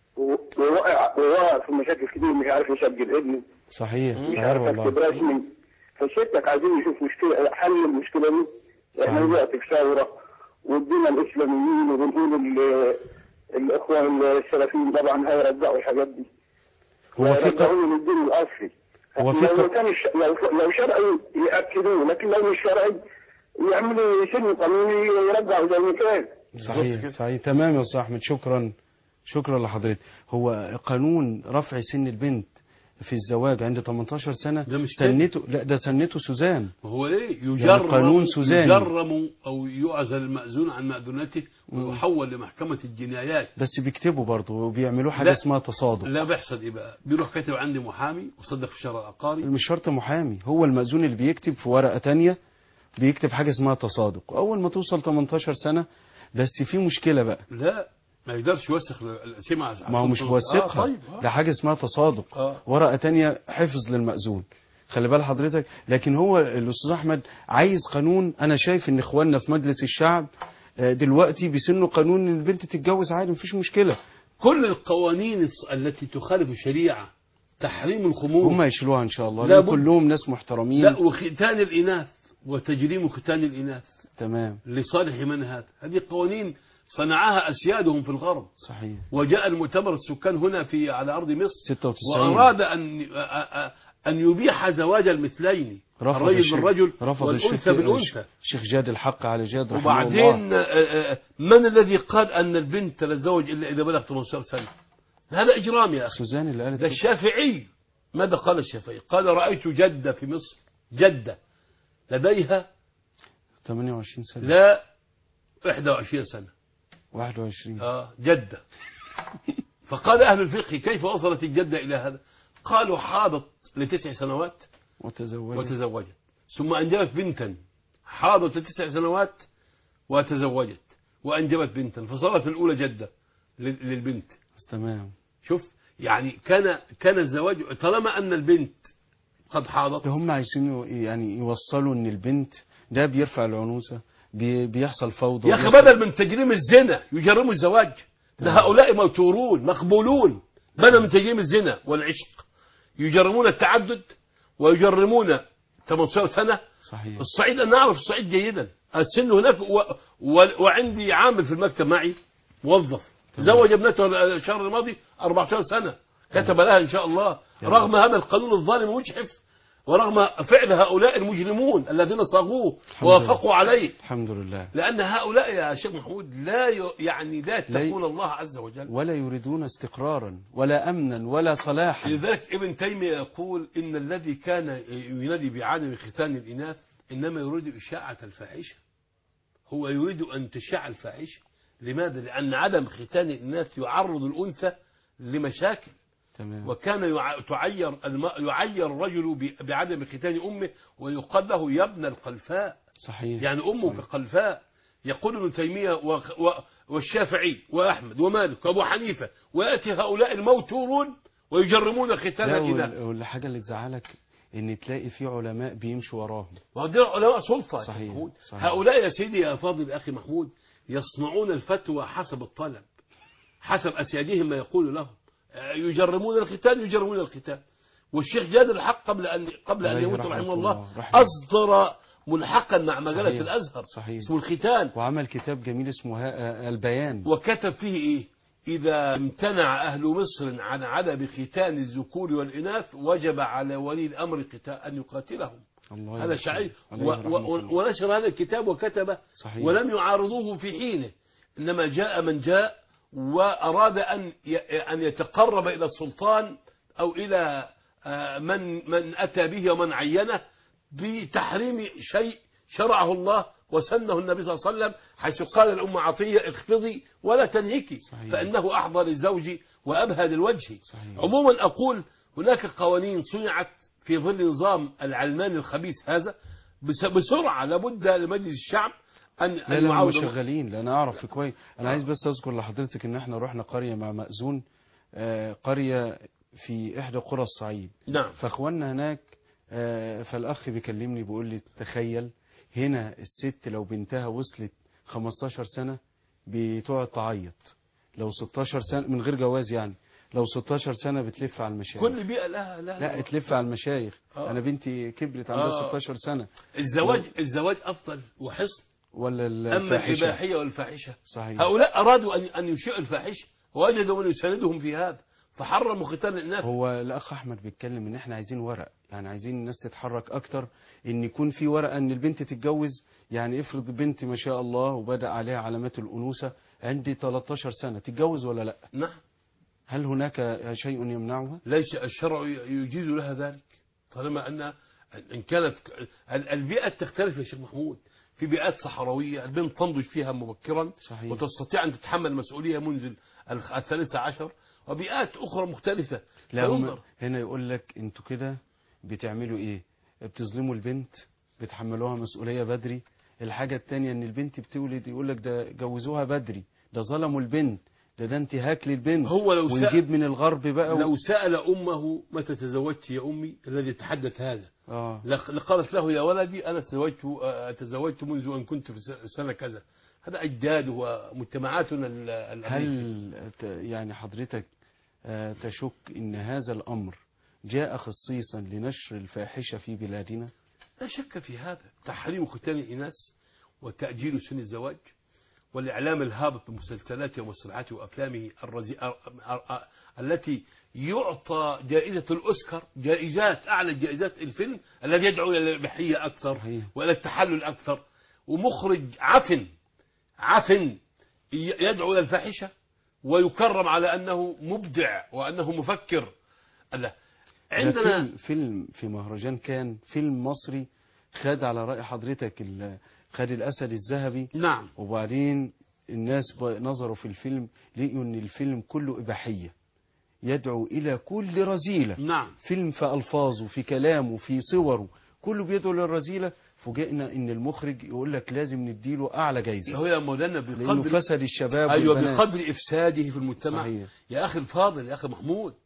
وواقع وواقع في مشاكل كتير، مش عارف يسجل ابنه، صحيح. مش صحيح عارف والله. يكتب رسمي. فشتك عايزين نشوف مشكله، حل المشكله دي. احنا صحيح. دلوقتي في ثوره، والدين الاسلاميين وبنقول ال- الاخوان السلفيين طبعا هيرجعوا الحاجات دي، هو في ق- ويرجعوا للدين الاصلي. هو في لو ق- كان الش... لو لو شرعي ياكدوه، لكن لو مش شرعي يعملوا سن قانوني ويرجعوا زي ما كان. صحيح. صحيح. تمام يا أستاذ أحمد، شكرا. شكرا لحضرتك. هو قانون رفع سن البنت في الزواج عند ثمانية عشر سنة ده مش كده. سنته، لا ده سنته سوزان. هو ايه يجرم يعني قانون سوزاني. يجرم او يعزل المأذون عن مأذونته ويحول لمحكمة الجنايات. بس بيكتبوا برضه وبيعملوا حاجة لا. اسمها تصادق. لا بيحصل ايه بقى؟ بيروح كاتب عندي محامي وصدق في الشرع العقاري. مش شرط محامي، هو المأذون اللي بيكتب في ورقة تانية، بيكتب حاجة اسمها تصادق، وأول ما توصل ثمانية عشر سنة. بس في مشكلة بقى، لا ما يقدرش يوسخ السمعة. ما هو مش آه موثقها. طيب. آه. ده حاجة اسمها تصادق. آه. ورقة تانية حفظ للمأذون، خلي بال حضرتك. لكن هو الأستاذ أحمد عايز قانون. أنا شايف إن إخواننا في مجلس الشعب آه، دلوقتي بيسنوا قانون إن البنت تتجوز عادي، مفيش مشكلة. كل القوانين التي تخالف الشريعة، تحريم الخمور، هم يشيلوها إن شاء الله، لا لأن بد. كلهم ناس محترمين. لا وختان الإناث وتجريم ختان الإناث تمام. لصالح من هذا؟ هذه قوانين صنعها أسيادهم في الغرب. صحيح. وجاء المؤتمر السكان هنا في على أرض مصر ستة وتسعين وأراد أن أن يبيح زواج المثلين، رفض الرجل الشيخ- بالرجل رفض والأنثى الشيخ بالأنثى. الشيخ جاد الحق على جاد رحمه الله. وبعدين آه، آه، من الذي قال أن البنت لا تزوج إلا إذا بلغ ثمانية عشر سنة؟ هذا إجرام يا أخي. سوزان اللي قالت ده كده. الشافعي. ماذا قال الشافعي؟ قال رأيت جدة في مصر، جدة لديها ثمانية وعشرين سنة. لا إحدى وعشرين سنة. واحد وعشرين. آه جدة. فقال أهل الفقه كيف وصلت الجدة إلى هذا؟ قالوا حاضت لتسع سنوات وتزوجت. وتزوجت، ثم أنجبت بنتا، حاضت لتسع سنوات وتزوجت وأنجبت بنتا، فصارت الأولى جدة لل- للبنت. تمام. شوف يعني كان كان الزواج طالما أن البنت قد حاضت. هم عايزين يو- يعني يوصلوا ان البنت ده بيرفع العنوسة، بي بيحصل فوضى. يا أخي وبيحصل- بدل من تجريم الزنا يجرموا الزواج. ده هؤلاء موتورون مقبولون. بدل من تجريم الزنا والعشق يجرمون التعدد ويجرمون ثمانية عشر سنة. صحيح. الصعيد أنا أعرف الصعيد جيدا، السن هناك و... و... وعندي عامل في المكتب معي موظف زوج ابنته الشهر الماضي أربعة عشر سنة، كتب لها إن شاء الله، رغم هذا القانون الظالم المجحف ورغم فعل هؤلاء المجرمون الذين صاغوه الحمد لله. ووافقوا عليه. الحمد لله. لأن هؤلاء يا شيخ محمود لا ي... يعني لا يتقون الله عز وجل ولا يريدون استقرارا ولا امنا ولا صلاحا. لذلك ابن تيمية يقول إن الذي كان ينادي بعدم ختان الإناث إنما يريد إشاعة الفاحشة. هو يريد أن تشاع الفاحشة. لماذا؟ لأن عدم ختان الإناث يعرض الأنثى لمشاكل. تمام. وكان يع- تعير الم- يعير الرجل ب- بعدم ختان أمه، ويقال له يا ابن القلفاء، صحيح. يعني أمك صحيح. قلفاء. يقول ابن تيمية و- و- والشافعي وأحمد ومالك وأبو حنيفة، ويأتي هؤلاء الموتورون ويجرمون ختان لا، الإناث. وال- والحاجة اللي تزعلك ان تلاقي في علماء بيمشوا وراهم. ما هو دول علماء سلطة يا صحيح. شيخ محمود. صحيح. هؤلاء يا سيدي يا فاضل أخي محمود يصنعون الفتوى حسب الطلب، حسب أسيادهم ما يقول لهم. يجرمون الختان يجرمون الختان. والشيخ جاد الحق قبل أن قبل أن عليه يموت رحمة رحمه الله. الله رحمه. أصدر ملحقا مع مجلة صحيح. الأزهر صحيح. اسمه الختان، وعمل كتاب جميل اسمه ها- البيان. وكتب فيه إيه؟ إذا امتنع أهل مصر عن عدم ختان الذكور والإناث وجب على ولي الأمر قتال أن يقاتلهم. الله هذا يرحمه. شعير. عليه و- رحمة و- الله. ونشر هذا الكتاب وكتبه، صحيح. ولم يعارضوه في حينه. إنما جاء من جاء وأراد أن ي- أن يتقرب إلى السلطان أو إلى آه، من من أتى به ومن عينه بتحريم شيء شرعه الله وسنه النبي صلى الله عليه وسلم، حيث قال الأم عطية اخفضي ولا تنهكي، صحيح. فإنه أحظى للزوج وأبهى للوجه. صحيح. عموما أقول هناك قوانين صنعت في ظل نظام العلماني الخبيث هذا، بس- بسرعة لابد لمجلس الشعب أن لا أن لا هم يعاود. شغالين، لأن أعرف كويس. أنا عايز بس أذكر لحضرتك إن إحنا رحنا قرية مع مأذون، آه، قرية في إحدى قرى الصعيد. نعم. فاخواننا هناك، آه، فالأخ بيكلمني بيقول لي تخيل هنا الست لو بنتها وصلت خمستاشر سنة بتقعد تعيط، لو ستاشر سنة من غير جواز يعني، لو ستاشر سنة بتلف على المشايخ. كل بيئة لها لها لا تلف على المشايخ. آه. أنا بنتي كبرت عندها آه. ستاشر سنة. الزواج الزواج أفضل وحصن، ولا أما الفاحشة. الإباحية والفاحشة. صحيح. هؤلاء أرادوا أن أن يشيعوا الفاحشة ووجدوا من يساندهم في هذا فحرموا ختان الإناث. هو الأخ أحمد بيتكلم إن إحنا عايزين ورق، يعني عايزين الناس تتحرك أكتر، إن يكون في ورقة إن البنت تتجوز. يعني افرض بنت ما شاء الله وبدأ عليها علامات الأنوثة عندي تلتاشر سنة، تتجوز ولا لا؟ نعم. هل هناك شيء يمنعها؟ ليس الشرع يجيز لها ذلك طالما أن إن كانت ال- البيئة تختلف يا شيخ محمود. في بيئات صحراوية البنت تنضج فيها مبكرا صحيح. وتستطيع أن تتحمل المسؤولية منذ الخ- الثالثة عشر، وبيئات أخرى مختلفة. لا هم فينظر. هنا يقول لك أنتوا كده بتعملوا إيه؟ بتظلموا البنت، بتحملوها مسؤولية بدري. الحاجة التانية إن البنت بتولد يقول لك ده جوزوها بدري، ده ظلموا البنت، ده ده انتهاك للبنت. هو لو ونجيب من الغرب بقى و... لو سأل أمه متى تزوجت يا أمي الذي يتحدث هذا، آه. لق- لقالت له يا ولدي أنا تزوجت آه، تزوجت منذ أن كنت في س- سنة كذا. هذا أجداد ومجتمعاتنا ال- الأمريكية. هل ت- يعني حضرتك آه، تشك ان هذا الامر جاء خصيصا لنشر الفاحشة في بلادنا؟ لا شك في هذا. تحريم ختان الإناث وتأجيل سن الزواج والإعلام الهابط بمسلسلاته ومسرحاته وأفلامه الرزي... أ- أ- أ- التي يعطى جائزة الأوسكار، جائزات أعلى جائزات الفيلم الذي يدعو إلى الإباحية أكثر صحيح. وإلى التحلل أكثر، ومخرج عفن عفن ي- يدعو إلى الفاحشة ويكرم على أنه مبدع وأنه مفكر. الله. ده عندنا فيلم, فيلم في مهرجان كان فيلم مصري خد على رأي حضرتك ال- خد الأسد الذهبي. نعم. وبعدين الناس ب- نظروا في الفيلم لقوا ان الفيلم كله إباحية يدعو إلى كل رذيلة. نعم. فيلم في ألفاظه في كلامه في صوره كله بيدعو للرذيلة. فوجئنا ان المخرج يقول لك لازم نديله أعلى جايزة هو يا مولانا لأنه بقدر فسد الشباب أيوة والبنات. بقدر إفساده في المجتمع. صحيح. يا أخي الفاضل يا أخي محمود،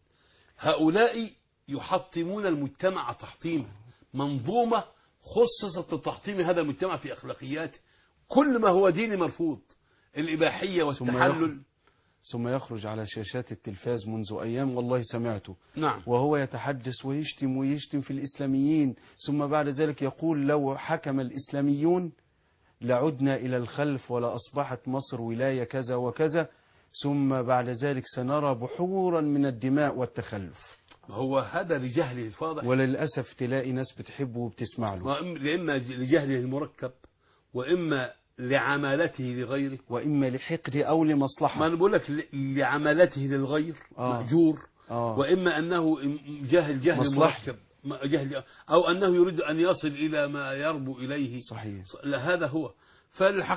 هؤلاء يحطمون المجتمع تحطيما. منظومة خصصت لتحطيم هذا المجتمع في أخلاقياته. كل ما هو ديني مرفوض، الإباحية ثم والتحلل. ثم يخرج على شاشات التلفاز منذ أيام والله سمعته نعم. وهو يتحدث ويشتم ويشتم في الإسلاميين، ثم بعد ذلك يقول لو حكم الإسلاميون لعدنا إلى الخلف ولا أصبحت مصر ولاية كذا وكذا، ثم بعد ذلك سنرى بحورا من الدماء والتخلف. هو هذا لجهله الفاضح، وللأسف تلاقي ناس بتحبه وبتسمع له، وإما لجهله المركب وإما لعمالته لغيره، وإما لحقد أو لمصلحة. ما أنا بقول لك ل- لعمالته للغير آه. مأجور، آه. وإما أنه جاهل جهل مصلحة. مركب ما- جهل، أو أنه يريد أن يصل إلى ما يربو إليه. صحيح. لا هذا هو.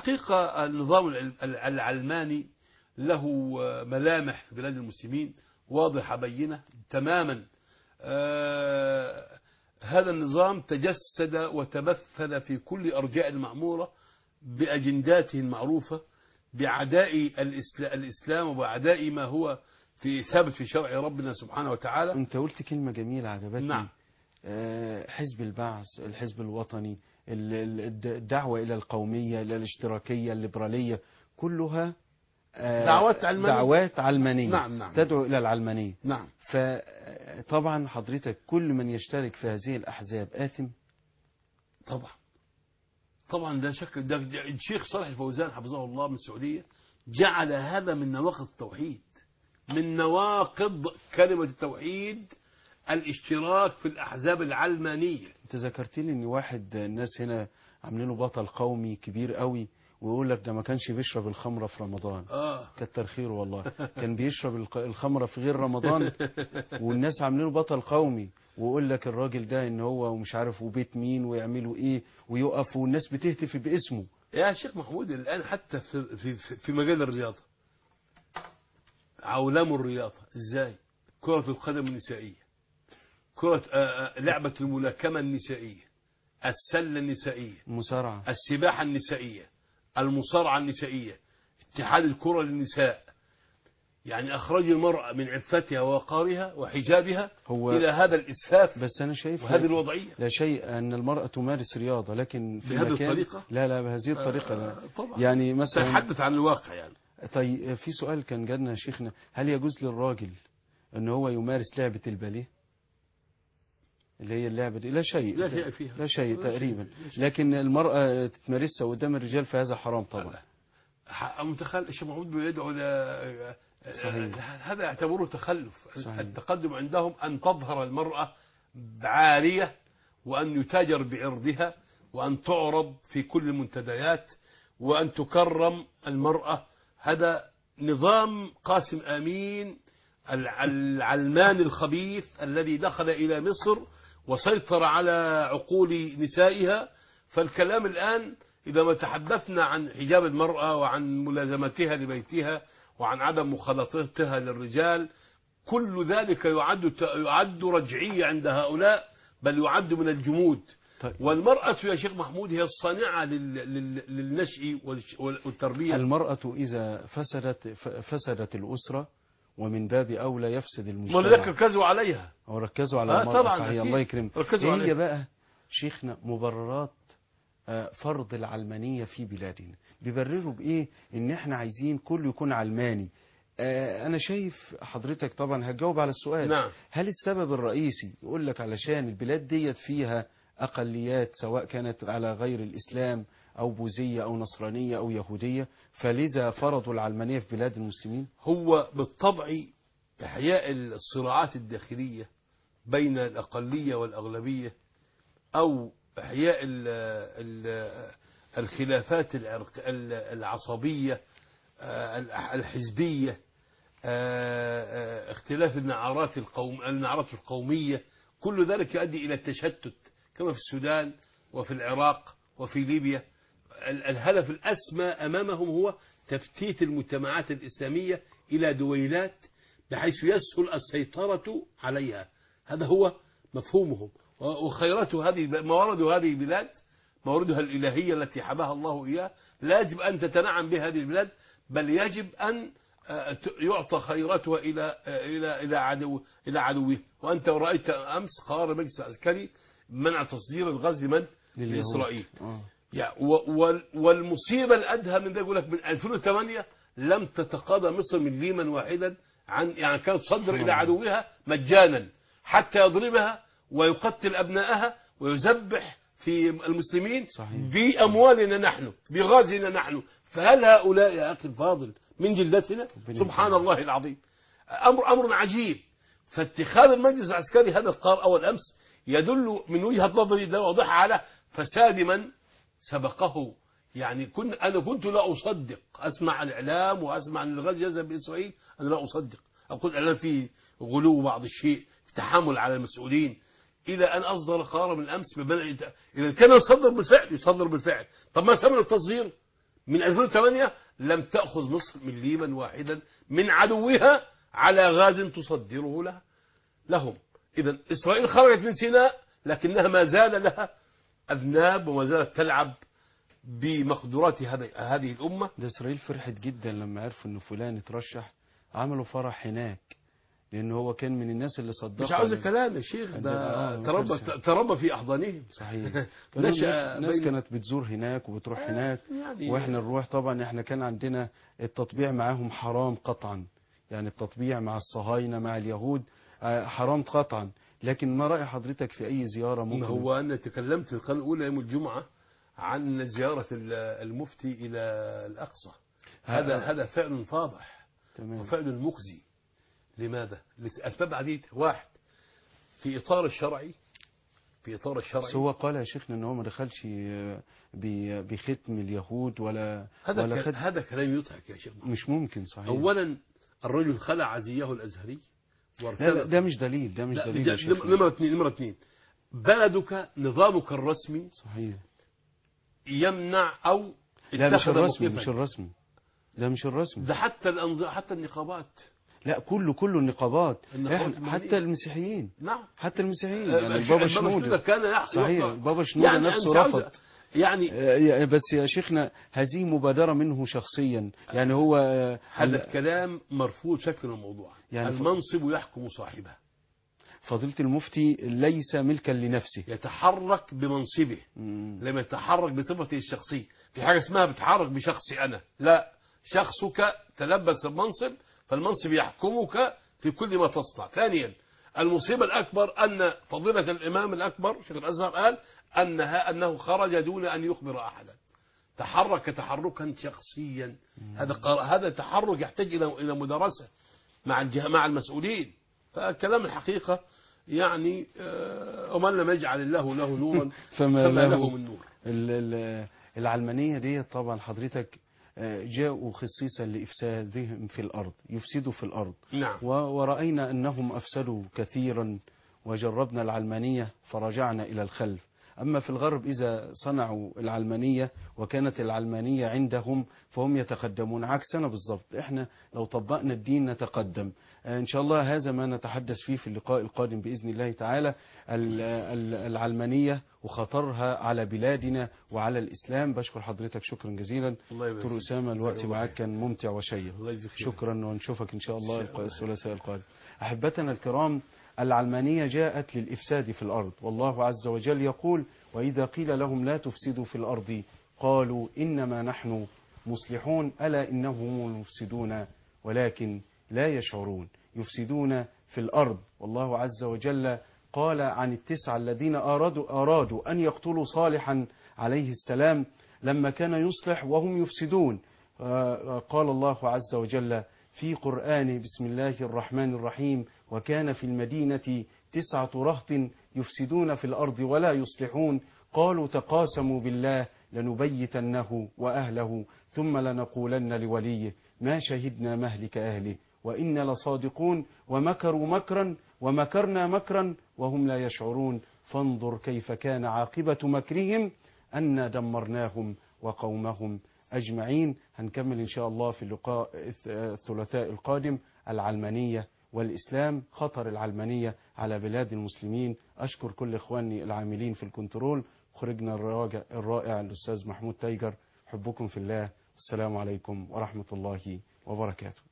فالحقيقة النظام العل- العلماني له ملامح في بلاد المسلمين واضحة بينة تماما. آه هذا النظام تجسد وتمثل في كل أرجاء المعمورة بأجنداته المعروفة، بعداء الإسلام وبعداء ما هو في ثابت في شرع ربنا سبحانه وتعالى. أنت قلت كلمة جميلة عجبتني. نعم. آه حزب البعث، الحزب الوطني، الدعوة إلى القومية، إلى الاشتراكية، الليبرالية، كلها آه دعوات علمانية. دعوات علمانية. نعم نعم. تدعو إلى العلمانية. نعم. فطبعا حضرتك كل من يشترك في هذه الأحزاب آثم. طبعا طبعا لا شك. ده الشيخ صالح الفوزان حفظه الله من السعودية جعل هذا من نواقض التوحيد، من نواقض كلمة التوحيد الاشتراك في الأحزاب العلمانية. انت ذكرتني ان واحد الناس هنا عاملينه بطل قومي كبير قوي، ويقول لك ده ما كانش بيشرب الخمرة في رمضان. اه كتر خيره والله. كان بيشرب الخمرة في غير رمضان، والناس عاملينه بطل قومي، ويقول لك الراجل ده ان هو ومش عارف وبيت مين ويعملوا ايه ويقف، والناس بتهتف باسمه. يا شيخ محمود الآن حتى في في في مجال الرياضة، عولموا الرياضة ازاي؟ كرة القدم النسائية، كرة لعبة الملاكمة النسائية، السلة النسائية، المصارعة، السباحة النسائية، المصارعة النسائية، اتحاد الكرة للنساء. يعني أخرج المرأة من عفتها ووقارها وحجابها هو إلى هذا الإسفاف. بس أنا شايف وهذه الوضعية لا شيء أن المرأة تمارس رياضة، لكن في بهذه مكان الطريقة. لا لا بهذه الطريقة لا. آه طبعا. يعني مثلا تحدث عن الواقع يعني. طيب في سؤال كان جالنا يا شيخنا، هل يجوز للراجل ان هو يمارس لعبة الباليه اللي هي اللعبة دي؟ لا شيء لا شيء فيها، لا شيء لا تقريبا شيء. لا شيء. لكن المرأة تتمارسها قدام الرجال فهذا حرام طبعا. متخلف. الشيخ محمود بيدعو ل صحيح. هذا يعتبره تخلف. صحيح. التقدم عندهم أن تظهر المرأة عارية، وأن يتاجر بعرضها، وأن تعرض في كل المنتديات، وأن تكرم المرأة. هذا نظام قاسم آمين العلمان الخبيث الذي دخل إلى مصر وسيطر على عقول نسائها. فالكلام الآن إذا ما تحدثنا عن حجاب المرأة وعن ملازمتها لبيتها وعن عدم مخالطتها للرجال، كل ذلك يعد يعد رجعية عند هؤلاء، بل يعد من الجمود. طيب. والمرأة يا شيخ محمود هي الصانعة للنشء والتربية. المرأة إذا فسدت فسدت الأسرة، ومن باب أولى يفسد المجتمع. ولذلك ركزوا عليها. وركزوا على آه المرأة. طبعا صحيح. أكيد. الله يكرمك. ركزوا هي عليها. بقى شيخنا مبررات فرض العلمانية في بلادنا، بيبرروا بإيه؟ إن إحنا عايزين كله يكون علماني. أنا شايف حضرتك طبعا هتجاوب على السؤال. نعم. هل السبب الرئيسي يقول لك علشان البلاد ديت فيها أقليات سواء كانت على غير الإسلام أو بوذية أو نصرانية أو يهودية، فلذا فرضوا العلمانية في بلاد المسلمين؟ هو بالطبع إحياء الصراعات الداخلية بين الأقلية والأغلبية، أو إحياء ال ال الخلافات العصبية الحزبية، اختلاف النعرات القوم النعرات القومية، كل ذلك يؤدي إلى التشتت كما في السودان وفي العراق وفي ليبيا. الهدف الأسمى أمامهم هو تفتيت المجتمعات الإسلامية إلى دويلات بحيث يسهل السيطرة عليها. هذا هو مفهومهم. وخيرات هذه موارد هذه البلاد موردها الإلهية التي حباها الله إياه، لا يجب أن تتنعم بها هذه البلاد، بل يجب أن يعطى خيراتها إلى إلى إلى عدو إلى عدوه. وأنت رأيت أمس قرار المجلس العسكري منع تصدير الغاز لمن؟ لإسرائيل. يعني والمصيبة الأدهى من ذلك يقول لك من ألفين وثمانية لم تتقاضى مصر من ليما واحدا عن يعني كانت تصدر إلى عدوها مجانا حتى يضربها ويقتل أبنائها ويذبح في المسلمين. صحيح. بأموالنا نحن بغازنا نحن. فهل هؤلاء يا أخي الفاضل من جلدتنا؟ سبحان الله العظيم. أمر أمر عجيب. فاتخاذ المجلس العسكري هذا القرار أول أمس يدل من وجهة نظري ده واضحة على فساد من سبقه. يعني كنت أنا كنت لا أصدق أسمع الإعلام وأسمع أن الغاز يذهب بإسرائيل. أنا لا أصدق. أقول الإعلام فيه غلو بعض الشيء، تحامل على المسؤولين، إلى أن أصدر قرار من الأمس بمنع. إذا كان يصدر بالفعل يصدر بالفعل. طب ما سمع التصدير من ألفين وثمانية لم تأخذ مصر من ليما واحدا من عدوها على غاز تصدره له لهم. إذا إسرائيل خرجت من سيناء لكنها ما زال لها أذناب وما زالت تلعب بمقدورات هذه الأمة. ده إسرائيل فرحت جدا لما عرفوا إنه فلان اترشح، عملوا فرح هناك، لأن هو كان من الناس اللي صدقوا. مش عاوز الكلام يا شيخ، ده آه تربى تربى في أحضانهم. صحيح. كان ناس, ناس كانت بتزور هناك وبتروح آه هناك يعني وإحنا نروح. طبعا إحنا كان عندنا التطبيع معاهم حرام قطعا، يعني التطبيع مع الصهاينة مع اليهود حرام قطعا. لكن ما رأي حضرتك في أي زيارة ممكن؟ هو أنا تكلمت في القناة الأولى يوم الجمعة عن زيارة المفتي إلى الأقصى. هذا هذا فعل فاضح وفعل مخزي. لماذا؟ لأسباب عديدة. واحد، في إطار الشرعي في إطار الشرعي هو قال يا شيخنا إن هو ما دخلش بختم اليهود ولا هذا ولا ك... هذا كلام يضحك يا شيخ. مش ممكن. صحيح. أولا الرجل خلع عزيه الأزهري لا لا ده مش دليل، ده مش دليل يا شيخ. نمرة اثنين نمرة اثنين بلدك نظامك الرسمي صحيح يمنع أو لا مش الرسمي مش الرسمي ده مش الرسمي ده حتى الأنظ... حتى النقابات. لا كله كله النقابات حتى المسيحيين. نعم حتى المسيحيين. يعني البابا شنودة كان يحصل. صحيح البابا شنودة يعني نفسه رفض. يعني بس يا شيخنا هذه مبادرة منه شخصيا. يعني هو هذا الكلام مرفوض شكل الموضوع. يعني المنصب يحكم صاحبه. فضيلة المفتي ليس ملكا لنفسه، يتحرك بمنصبه لما يتحرك بصفته الشخصية. في حاجة اسمها بتحرك بشخصي أنا، لا، شخصك تلبس المنصب فالمنصب يحكمك في كل ما تصنع. ثانيا المصيبة الأكبر أن فضيلة الإمام الأكبر شيخ الأزهر قال أنها أنه خرج دون أن يخبر أحدا، تحرك تحركا شخصيا. هذا هذا تحرك يحتاج إلى إلى مدرسة مع مع المسؤولين. فكلام الحقيقة يعني ومن لم يجعل الله له نورا فما له, له من نور. العلمانية دي طبعا حضرتك جاءوا خصيصا لإفسادهم في الأرض، يفسدوا في الأرض. نعم. ورأينا أنهم أفسدوا كثيرا وجربنا العلمانية فرجعنا إلى الخلف. أما في الغرب إذا صنعوا العلمانية وكانت العلمانية عندهم فهم يتقدمون. عكسنا بالضبط، إحنا لو طبقنا الدين نتقدم إن شاء الله. هذا ما نتحدث فيه في اللقاء القادم بإذن الله تعالى، العلمانية وخطرها على بلادنا وعلى الإسلام. بشكر حضرتك شكرا جزيلا دكتور أسامة، الوقت معك كان ممتع وشيق. شكرا ونشوفك إن شاء الله الثلاثاء القادم. أحبتنا الكرام، العلمانية جاءت للإفساد في الأرض، والله عز وجل يقول: وإذا قيل لهم لا تفسدوا في الأرض قالوا إنما نحن مصلحون ألا إنهم هم المفسدون ولكن لا يشعرون. يفسدون في الأرض. والله عز وجل قال عن التسعة الذين أرادوا, أرادوا أن يقتلوا صالحا عليه السلام لما كان يصلح وهم يفسدون. قال الله عز وجل في قرآن: بسم الله الرحمن الرحيم: وكان في المدينة تسعة رهط يفسدون في الأرض ولا يصلحون قالوا تقاسموا بالله لنبيتنه وأهله ثم لنقولن لوليه ما شهدنا مهلك أهله وإنا لصادقون ومكروا مكرا ومكرنا مكرا وهم لا يشعرون فانظر كيف كان عاقبة مكرهم أنا دمرناهم وقومهم أجمعين. هنكمل إن شاء الله في اللقاء الثلاثاء القادم العلمانية والإسلام، خطر العلمانية على بلاد المسلمين. أشكر كل إخواني العاملين في الكنترول، خرجنا الرائع الأستاذ محمود تايجر. حبكم في الله، السلام عليكم ورحمة الله وبركاته.